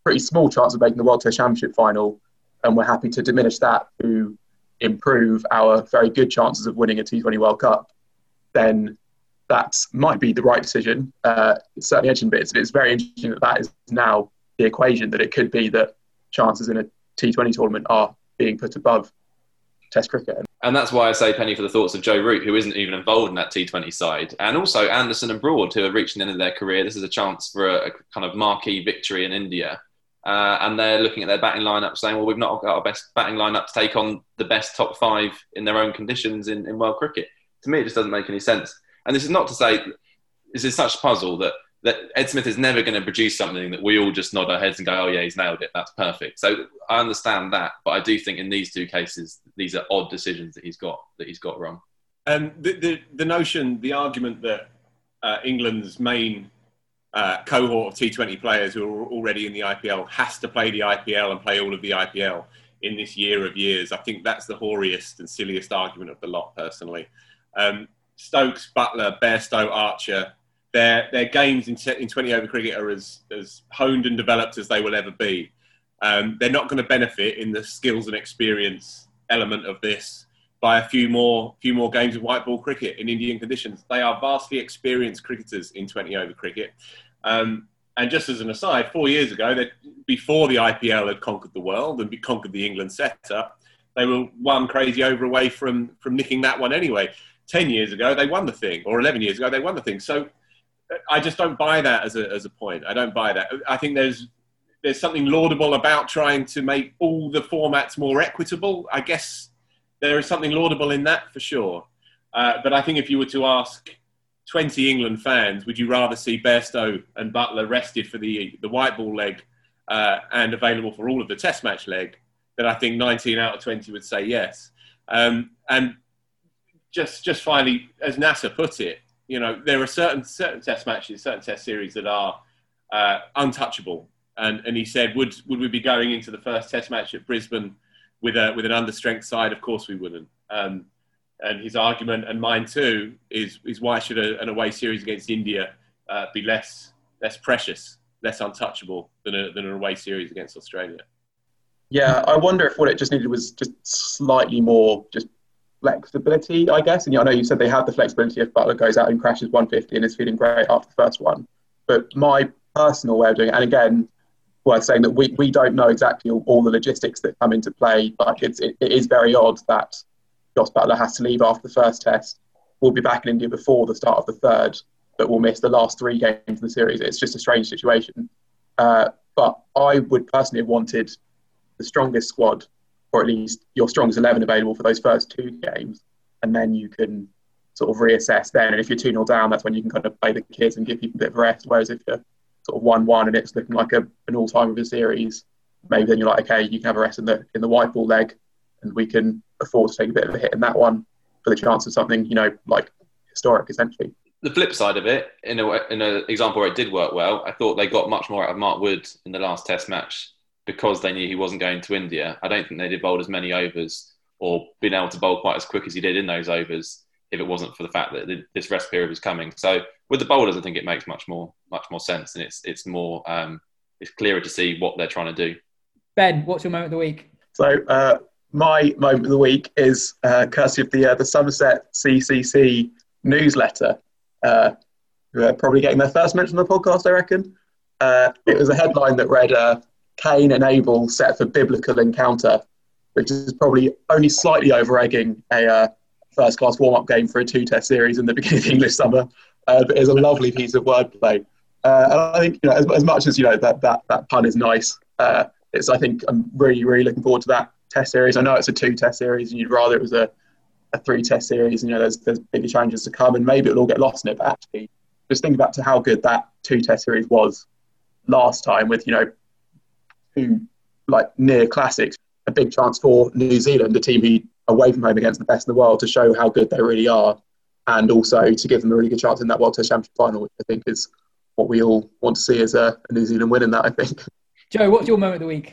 pretty small chance of making the World Test Championship final, and we're happy to diminish that to improve our very good chances of winning a T twenty World Cup, then that might be the right decision. Uh, it's certainly edging bits. It's very interesting that that is now the equation, that it could be that chances in a T twenty tournament are being put above Test cricket. And that's why I say penny for the thoughts of Joe Root, who isn't even involved in that T twenty side. And also Anderson and Broad, who are reaching the end of their career. This is a chance for a, a kind of marquee victory in India. Uh, and they're looking at their batting lineup saying, well, we've not got our best batting lineup to take on the best top five in their own conditions in, in world cricket. To me, it just doesn't make any sense. And this is not to say this is such a puzzle that, that Ed Smith is never going to produce something that we all just nod our heads and go, oh, yeah, he's nailed it. That's perfect. So I understand that. But I do think in these two cases, these are odd decisions that he's got that he's got wrong. And the, the, the notion, the argument that uh, England's main uh, cohort of T twenty players who are already in the I P L has to play the I P L and play all of the I P L in this year of years, I think that's the hoariest and silliest argument of the lot, personally. Um, Stokes, Buttler, Bairstow, Archer, their their games in, in twenty over cricket are as, as honed and developed as they will ever be. Um, they're not going to benefit in the skills and experience element of this by a few more few more games of white ball cricket in Indian conditions. They are vastly experienced cricketers in twenty over cricket. Um, and just as an aside, four years ago, that before the I P L had conquered the world and conquered the England setup, they were one crazy over away from, from nicking that one anyway. Ten years ago, they won the thing, or eleven years ago, they won the thing. So I just don't buy that as a as a point. I don't buy that. I think there's there's something laudable about trying to make all the formats more equitable. I guess there is something laudable in that for sure. Uh, but I think if you were to ask twenty England fans, would you rather see Bairstow and Buttler rested for the the white ball leg uh, and available for all of the Test match leg? Then I think nineteen out of twenty would say yes. Um, and just just finally, as NASA put it, you know, there are certain certain Test matches, certain Test series that are uh, untouchable. And and he said, would would we be going into the first Test match at Brisbane with a with an understrength side? Of course we wouldn't. Um, and his argument, and mine too, is is why should a, an away series against India uh, be less less precious, less untouchable than a, than an away series against Australia? Yeah, I wonder if what it just needed was just slightly more just flexibility, I guess. And yeah, I know you said they have the flexibility if Buttler goes out and crashes one fifty and is feeling great after the first one. But my personal way of doing it, and again, worth saying that we, we don't know exactly all, all the logistics that come into play. Like it's it, it is very odd that Jos Buttler has to leave after the first test. We'll be back in India before the start of the third, but we'll miss the last three games of the series. It's just a strange situation. Uh, but I would personally have wanted the strongest squad, or at least your strongest eleven available for those first two games, and then you can sort of reassess then. And if you're two nil down, that's when you can kind of play the kids and give people a bit of rest. Whereas if you're sort of one one and it's looking like a, an all-time of a series, maybe then you're like, okay, you can have a rest in the in the white ball leg, and we can afford to take a bit of a hit in that one for the chance of something, you know, like historic, essentially. The flip side of it, in a in an example where it did work well, I thought they got much more out of Mark Wood in the last Test match because they knew he wasn't going to India. I don't think they'd have bowled as many overs or been able to bowl quite as quick as he did in those overs if it wasn't for the fact that this rest period was coming. So with the bowlers, I think it makes much more much more sense, and it's it's more um, it's clearer to see what they're trying to do. Ben, what's your moment of the week? So uh, my moment of the week is uh, courtesy of the uh, the Somerset C C C newsletter. Uh, who are probably getting their first mention on the podcast, I reckon. Uh, it was a headline that read, uh, Kane and Abel set for biblical encounter, which is probably only slightly over-egging a uh, first-class warm-up game for a two-test series in the beginning of the English summer. Uh, but it's a lovely piece of wordplay. Uh, and I think, you know, as, as much as, you know, that that, that pun is nice, uh, it's, I think I'm really, really looking forward to that test series. I know it's a two-test series, and you'd rather it was a, a three-test series, and, you know, there's, there's bigger challenges to come, and maybe it'll all get lost in it, but actually, just think back to how good that two-test series was last time with, you know, two, like, near classics. A big chance for New Zealand, a team who away from home against the best in the world, to show how good they really are, and also to give them a really good chance in that World Test Championship final, which I think is what we all want to see as a, a New Zealand win in that, I think. Joe, what's your moment of the week?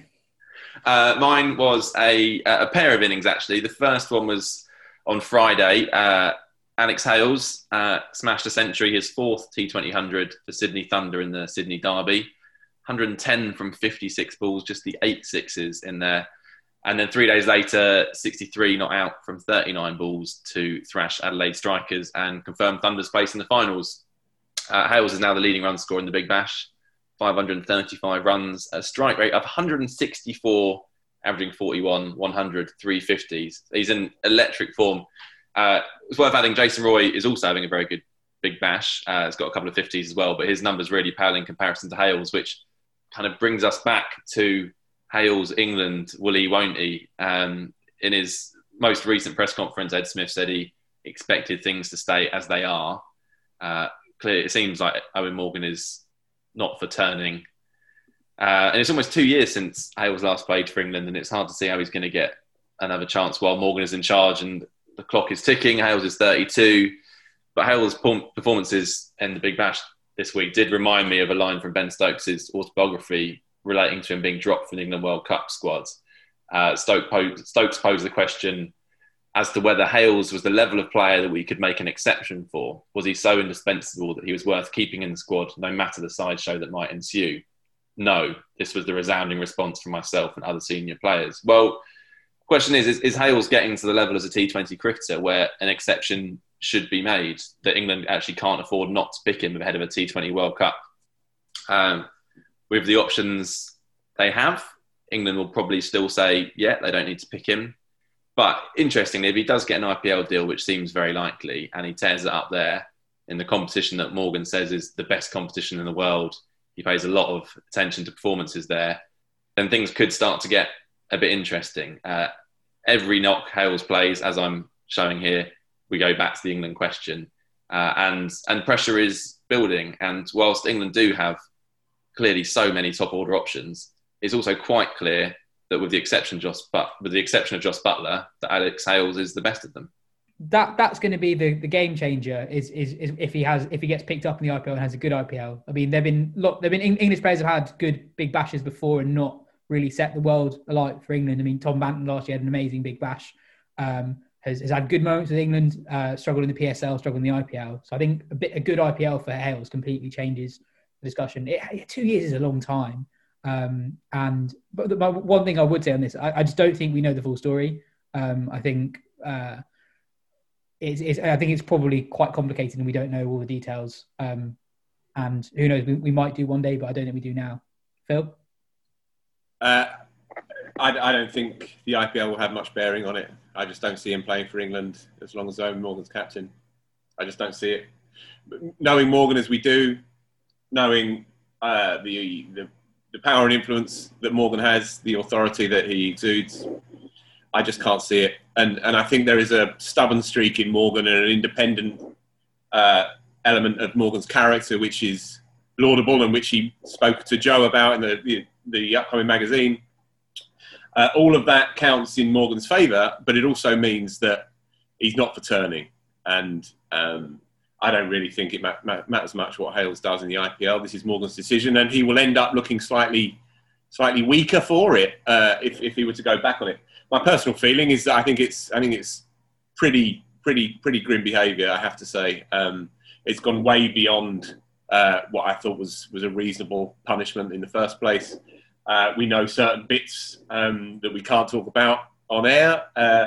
Uh, mine was a a pair of innings, actually. The first one was on Friday. Uh, Alex Hales uh, smashed a century, his fourth T twenty hundred for Sydney Thunder in the Sydney Derby. hundred ten from fifty-six balls, just the eight sixes in there. And then three days later, sixty-three not out from thirty-nine balls to thrash Adelaide Strikers and confirm Thunder's place in the finals. Uh, Hales is now the leading run scorer in the Big Bash, five hundred thirty-five runs, a strike rate of one hundred sixty-four, averaging forty-one, one hundred, three fifties. He's in electric form. Uh, it's worth adding Jason Roy is also having a very good Big Bash. Uh, he's got a couple of fifties as well, but his numbers really pale in comparison to Hales, which kind of brings us back to Hales, England, will he, won't he? Um, in his most recent press conference, Ed Smith said he expected things to stay as they are. Uh, clearly, it seems like Eoin Morgan is not for turning. Uh, and it's almost two years since Hales last played for England, and it's hard to see how he's going to get another chance while Morgan is in charge and the clock is ticking. Hales is thirty-two. But Hales' performances in the Big Bash this week did remind me of a line from Ben Stokes' autobiography relating to him being dropped from the England World Cup squads. Uh, Stoke posed, Stokes posed the question as to whether Hales was the level of player that we could make an exception for. Was he so indispensable that he was worth keeping in the squad, no matter the sideshow that might ensue? No, this was the resounding response from myself and other senior players. Well, the question is, is, is Hales getting to the level as a T twenty cricketer where an exception should be made, that England actually can't afford not to pick him ahead of a T twenty World Cup? Um, with the options they have, England will probably still say, yeah, they don't need to pick him. But interestingly, if he does get an I P L deal, which seems very likely, and he tears it up there in the competition that Morgan says is the best competition in the world, he pays a lot of attention to performances there, then things could start to get a bit interesting. Uh, every knock Hales plays, as I'm showing here, we go back to the England question. Uh, and, and pressure is building. And whilst England do have clearly so many top order options, it's also quite clear that with the exception of Joss, but with the exception of Joss Butler, that Alex Hales is the best of them. That that's going to be the, the game changer. Is, is is if he has if he gets picked up in the I P L and has a good I P L. I mean, there've been look, there've been English players have had good Big Bashes before and not really set the world alight for England. I mean, Tom Banton last year had an amazing Big Bash. Um, has, has had good moments with England. Uh, struggled in the P S L, struggled in the I P L. So I think a bit a good I P L for Hales completely changes the discussion. It, two years is a long time. Um, and but the, one thing I would say on this, I, I just don't think we know the full story. Um, I think uh, it's, it's, I think it's probably quite complicated, and we don't know all the details. Um, and who knows, we, we might do one day, but I don't think we do now. Phil, uh, I, I don't think the I P L will have much bearing on it. I just don't see him playing for England as long as Eoin Morgan's captain. I just don't see it. Knowing Morgan as we do, knowing uh, the the the power and influence that Morgan has, the authority that he exudes, I just can't see it. And and I think there is a stubborn streak in Morgan and an independent uh, element of Morgan's character, which is laudable and which he spoke to Joe about in the, the, the upcoming magazine. Uh, all of that counts in Morgan's favour, but it also means that he's not for turning. And um, I don't really think it ma- ma- matters much what Hales does in the I P L. This is Morgan's decision, and he will end up looking slightly, slightly weaker for it uh, if, if he were to go back on it. My personal feeling is that I think it's, I think it's pretty, pretty, pretty grim behaviour. I have to say, um, it's gone way beyond uh, what I thought was was a reasonable punishment in the first place. Uh, we know certain bits um, that we can't talk about on air. Uh,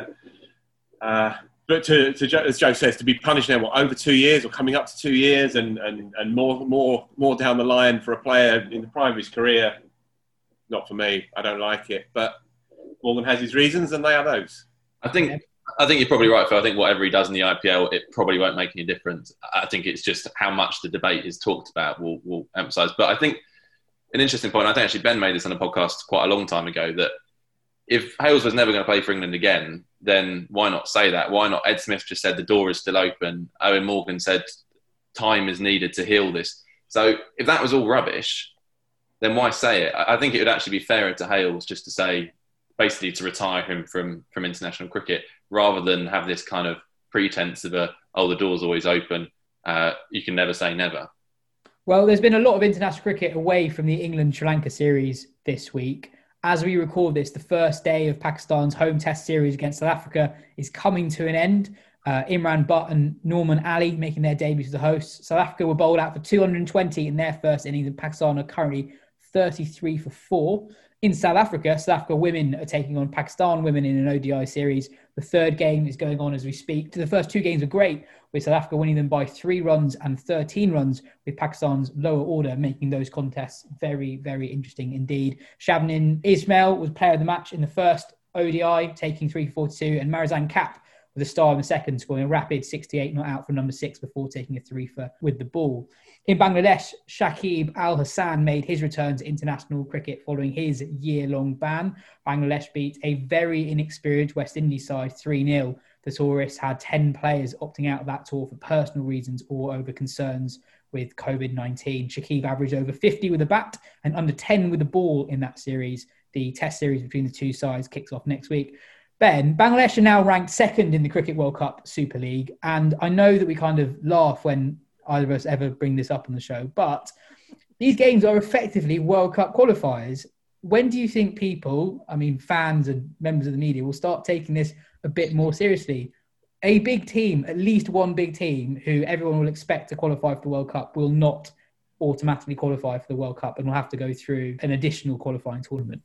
uh, But to, to, as Joe says, to be punished now, what, over two years or coming up to two years and, and, and more more more down the line for a player in the prime of his career, not for me. I don't like it. But Morgan has his reasons, and they are those. I think I think you're probably right, Phil. I think whatever he does in the I P L, it probably won't make any difference. I think it's just how much the debate is talked about will will emphasise. But I think an interesting point, I think actually Ben made this on a podcast quite a long time ago, that if Hales was never going to play for England again, then why not say that? Why not? Ed Smith just said the door is still open. Eoin Morgan said time is needed to heal this. So if that was all rubbish, then why say it? I think it would actually be fairer to Hales just to say, basically to retire him from, from international cricket, rather than have this kind of pretense of a, oh, the door's always open. Uh, you can never say never. Well, there's been a lot of international cricket away from the England-Sri Lanka series this week. As we record this, the first day of Pakistan's home test series against South Africa is coming to an end. Uh, Imran Butt and Norman Ali making their debuts as the hosts. South Africa were bowled out for two hundred twenty in their first innings, and Pakistan are currently thirty-three for four. In South Africa, South Africa women are taking on Pakistan women in an O D I series. The third game is going on as we speak. The first two games are great, with South Africa winning them by three runs and thirteen runs, with Pakistan's lower order making those contests very, very interesting indeed. Shabnin Ismail was player of the match in the first O D I, taking three for forty-two, and Marizanne Kapp with a star in the second, scoring a rapid sixty-eight not out from number six before taking a three for with the ball. In Bangladesh, Shakib Al Hassan made his return to international cricket following his year-long ban. Bangladesh beat a very inexperienced West Indies side three nil. The tourists had ten players opting out of that tour for personal reasons or over concerns with covid nineteen. Shakib averaged over fifty with a bat and under ten with the ball in that series. The test series between the two sides kicks off next week. Ben, Bangladesh are now ranked second in the Cricket World Cup Super League. And I know that we kind of laugh when either of us ever bring this up on the show, but these games are effectively World Cup qualifiers. When do you think people, I mean, fans and members of the media will start taking this a bit more seriously? A big team, at least one big team who everyone will expect to qualify for the World Cup will not automatically qualify for the World Cup and will have to go through an additional qualifying tournament.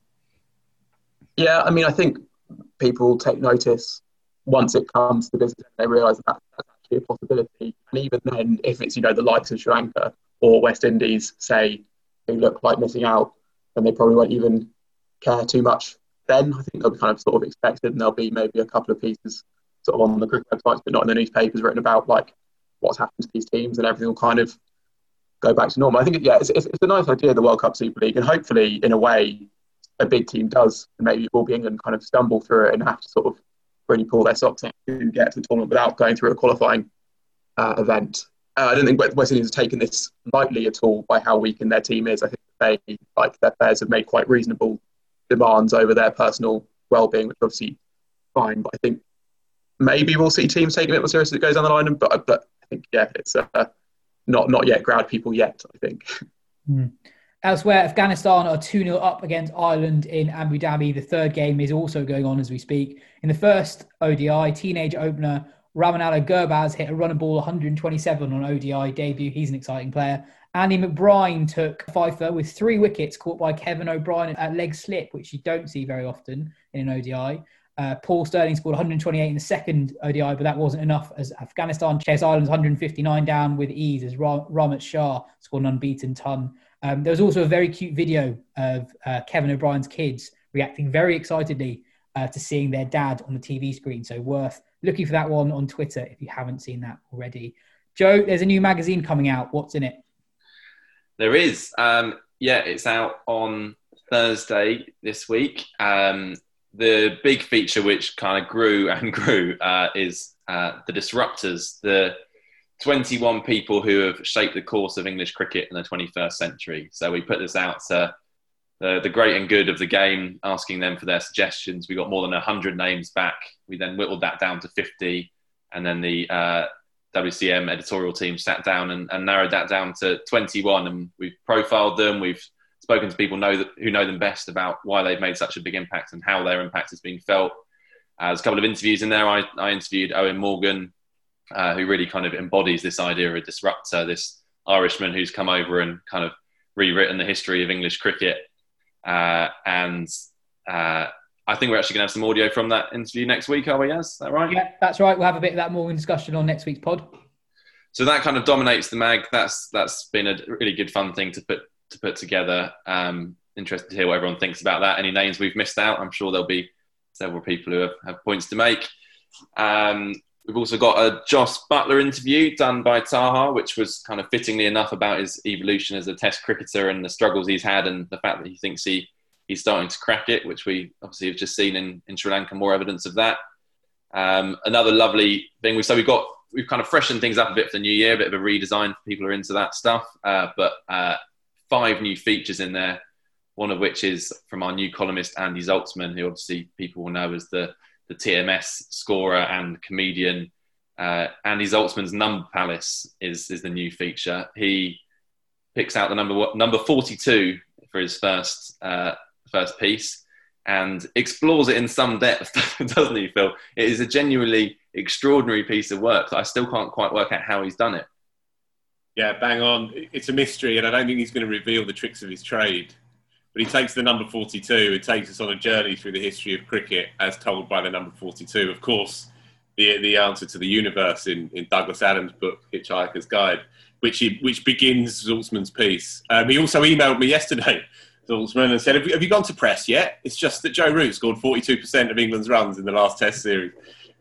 Yeah, I mean, I think people take notice once it comes to business and they realise that that's actually a possibility. And even then, if it's, you know, the likes of Sri Lanka or West Indies, say, who look like missing out, then they probably won't even care too much then. I think they'll be kind of sort of expected, and there'll be maybe a couple of pieces sort of on the cricket websites, but not in the newspapers, written about like what's happened to these teams, and everything will kind of go back to normal. I think, yeah, it's, it's, it's a nice idea, the World Cup Super League, and hopefully, in a way, a big team does, and maybe it will be England, kind of stumble through it and have to sort of really pull their socks out to get to the tournament without going through a qualifying uh, event. Uh, I don't think West Indies have taken this lightly at all by how weak their team is. I think they, like their players, have made quite reasonable demands over their personal well-being, which is obviously fine. But I think maybe we'll see teams take a bit more seriously as it goes down the line. But, but I think, yeah, it's uh, not not yet grabbed people yet, I think. Mm. Elsewhere, Afghanistan are two nil up against Ireland in Abu Dhabi. The third game is also going on as we speak. In the first O D I, teenage opener Ramanala Gurbaz hit a run and ball one hundred twenty-seven on O D I debut. He's an exciting player. Andy McBride took Fifer with three wickets caught by Kevin O'Brien at leg slip, which you don't see very often in an O D I. Uh, Paul Sterling scored one hundred twenty-eight in the second O D I, but that wasn't enough as Afghanistan chased Ireland's one hundred fifty-nine down with ease as Ra- Ramat Shah scored an unbeaten ton. Um, there was also a very cute video of uh, Kevin O'Brien's kids reacting very excitedly uh, to seeing their dad on the T V screen. So worth looking for that one on Twitter if you haven't seen that already. Joe, there's a new magazine coming out. What's in it? There is. Um, yeah, it's out on Thursday this week. Um, the big feature, which kind of grew and grew, uh, is uh, the Disruptors, the twenty-one people who have shaped the course of English cricket in the twenty-first century. So we put this out to the, the great and good of the game, asking them for their suggestions. We got more than one hundred names back. We then whittled that down to fifty. And then the uh, W C M editorial team sat down and, and narrowed that down to twenty-one. And we've profiled them. We've spoken to people know that, who know them best about why they've made such a big impact and how their impact has been felt. Uh, there's a couple of interviews in there. I, I interviewed Owen Morgan, Uh, who really kind of embodies this idea of a disruptor, this Irishman who's come over and kind of rewritten the history of English cricket. Uh, and uh, I think we're actually going to have some audio from that interview next week, are we, Az? Is that right? Yeah, that's right. We'll have a bit of that more in discussion on next week's pod. So that kind of dominates the mag. That's That's been a really good fun thing to put to put together. Um, interested to hear what everyone thinks about that. Any names we've missed out? I'm sure there'll be several people who have, have points to make. Um, We've also got a Jos Buttler interview done by Taha, which was kind of fittingly enough about his evolution as a test cricketer and the struggles he's had and the fact that he thinks he, he's starting to crack it, which we obviously have just seen in, in Sri Lanka, more evidence of that. Um, another lovely thing, so we've got, we've kind of freshened things up a bit for the new year, a bit of a redesign for people who are into that stuff, uh, but uh, five new features in there, one of which is from our new columnist, Andy Zaltzman, who obviously people will know as the the T M S scorer and comedian. Uh, Andy Zaltzman's Number Palace is, is the new feature. He picks out the number number forty-two for his first uh, first piece and explores it in some depth, doesn't he, Phil? It is a genuinely extraordinary piece of work that I still can't quite work out how he's done it. Yeah, bang on. It's a mystery, and I don't think he's going to reveal the tricks of his trade. but he takes the number forty-two. It takes us on a journey through the history of cricket as told by the number forty-two. Of course, the the answer to the universe in, in Douglas Adams' book, Hitchhiker's Guide, which he, which begins Zaltzman's piece. Um, he also emailed me yesterday, Zaltzman, and said, have you, have you gone to press yet? It's just that Joe Root scored forty-two percent of England's runs in the last Test series.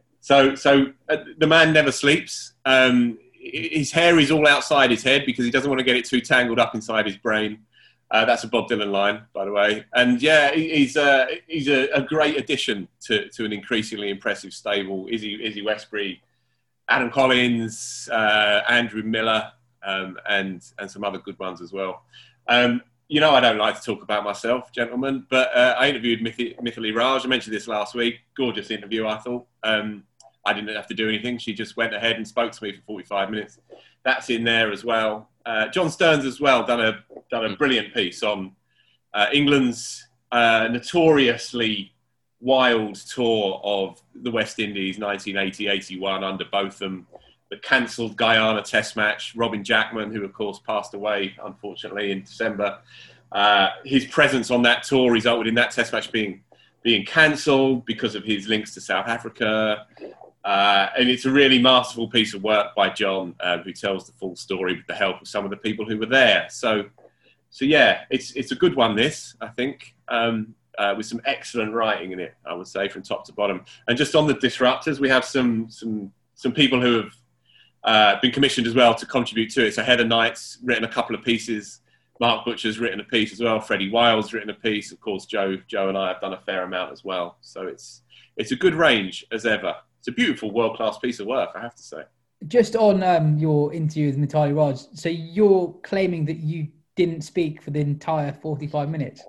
So so uh, the man never sleeps. Um, his hair is all outside his head because he doesn't want to get it too tangled up inside his brain. Uh, that's a Bob Dylan line, by the way. And yeah, he, he's, uh, he's a, a great addition to, to an increasingly impressive stable. Izzy, Izzy Westbury, Adam Collins, uh, Andrew Miller, um, and, and some other good ones as well. Um, you know I don't like to talk about myself, gentlemen, but uh, I interviewed Mithili, Mithili Raj. I mentioned this last week. Gorgeous interview, I thought. Um, I didn't have to do anything. She just went ahead and spoke to me for forty-five minutes. That's in there as well. Uh, John Stearns as well done a done a brilliant piece on uh, England's uh, notoriously wild tour of the West Indies, nineteen eighty eighty-one, under Botham, the cancelled Guyana Test match. Robin Jackman, who of course passed away unfortunately in December, uh, his presence on that tour resulted in that Test match being being cancelled because of his links to South Africa. Uh, and it's a really masterful piece of work by John, uh, who tells the full story with the help of some of the people who were there. So, so yeah, it's it's a good one, this, I think, um, uh, with some excellent writing in it, I would say, from top to bottom. And just on the disruptors, we have some some some people who have uh, been commissioned as well to contribute to it. So Heather Knight's written a couple of pieces. Mark Butcher's written a piece as well. Freddie Wiles written a piece. Of course, Joe Joe and I have done a fair amount as well. So it's it's a good range as ever. It's a beautiful, world-class piece of work, I have to say. Just on um, your interview with Mithili Raj, so you're claiming that you didn't speak for the entire forty-five minutes?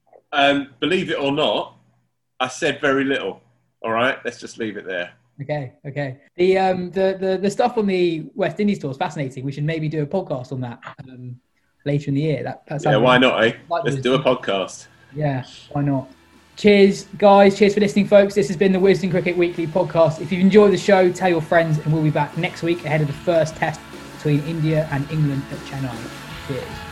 Um, believe it or not, I said very little. All right, let's just leave it there. Okay, okay. The um the the, the stuff on the West Indies tour is fascinating. We should maybe do a podcast on that um, later in the year. That, that yeah, why not, eh? Like let's do a podcast. Yeah, why not? Cheers, guys. Cheers for listening, folks. This has been the Wisden Cricket Weekly podcast. If you've enjoyed the show, tell your friends, and we'll be back next week ahead of the first test between India and England at Chennai. Cheers.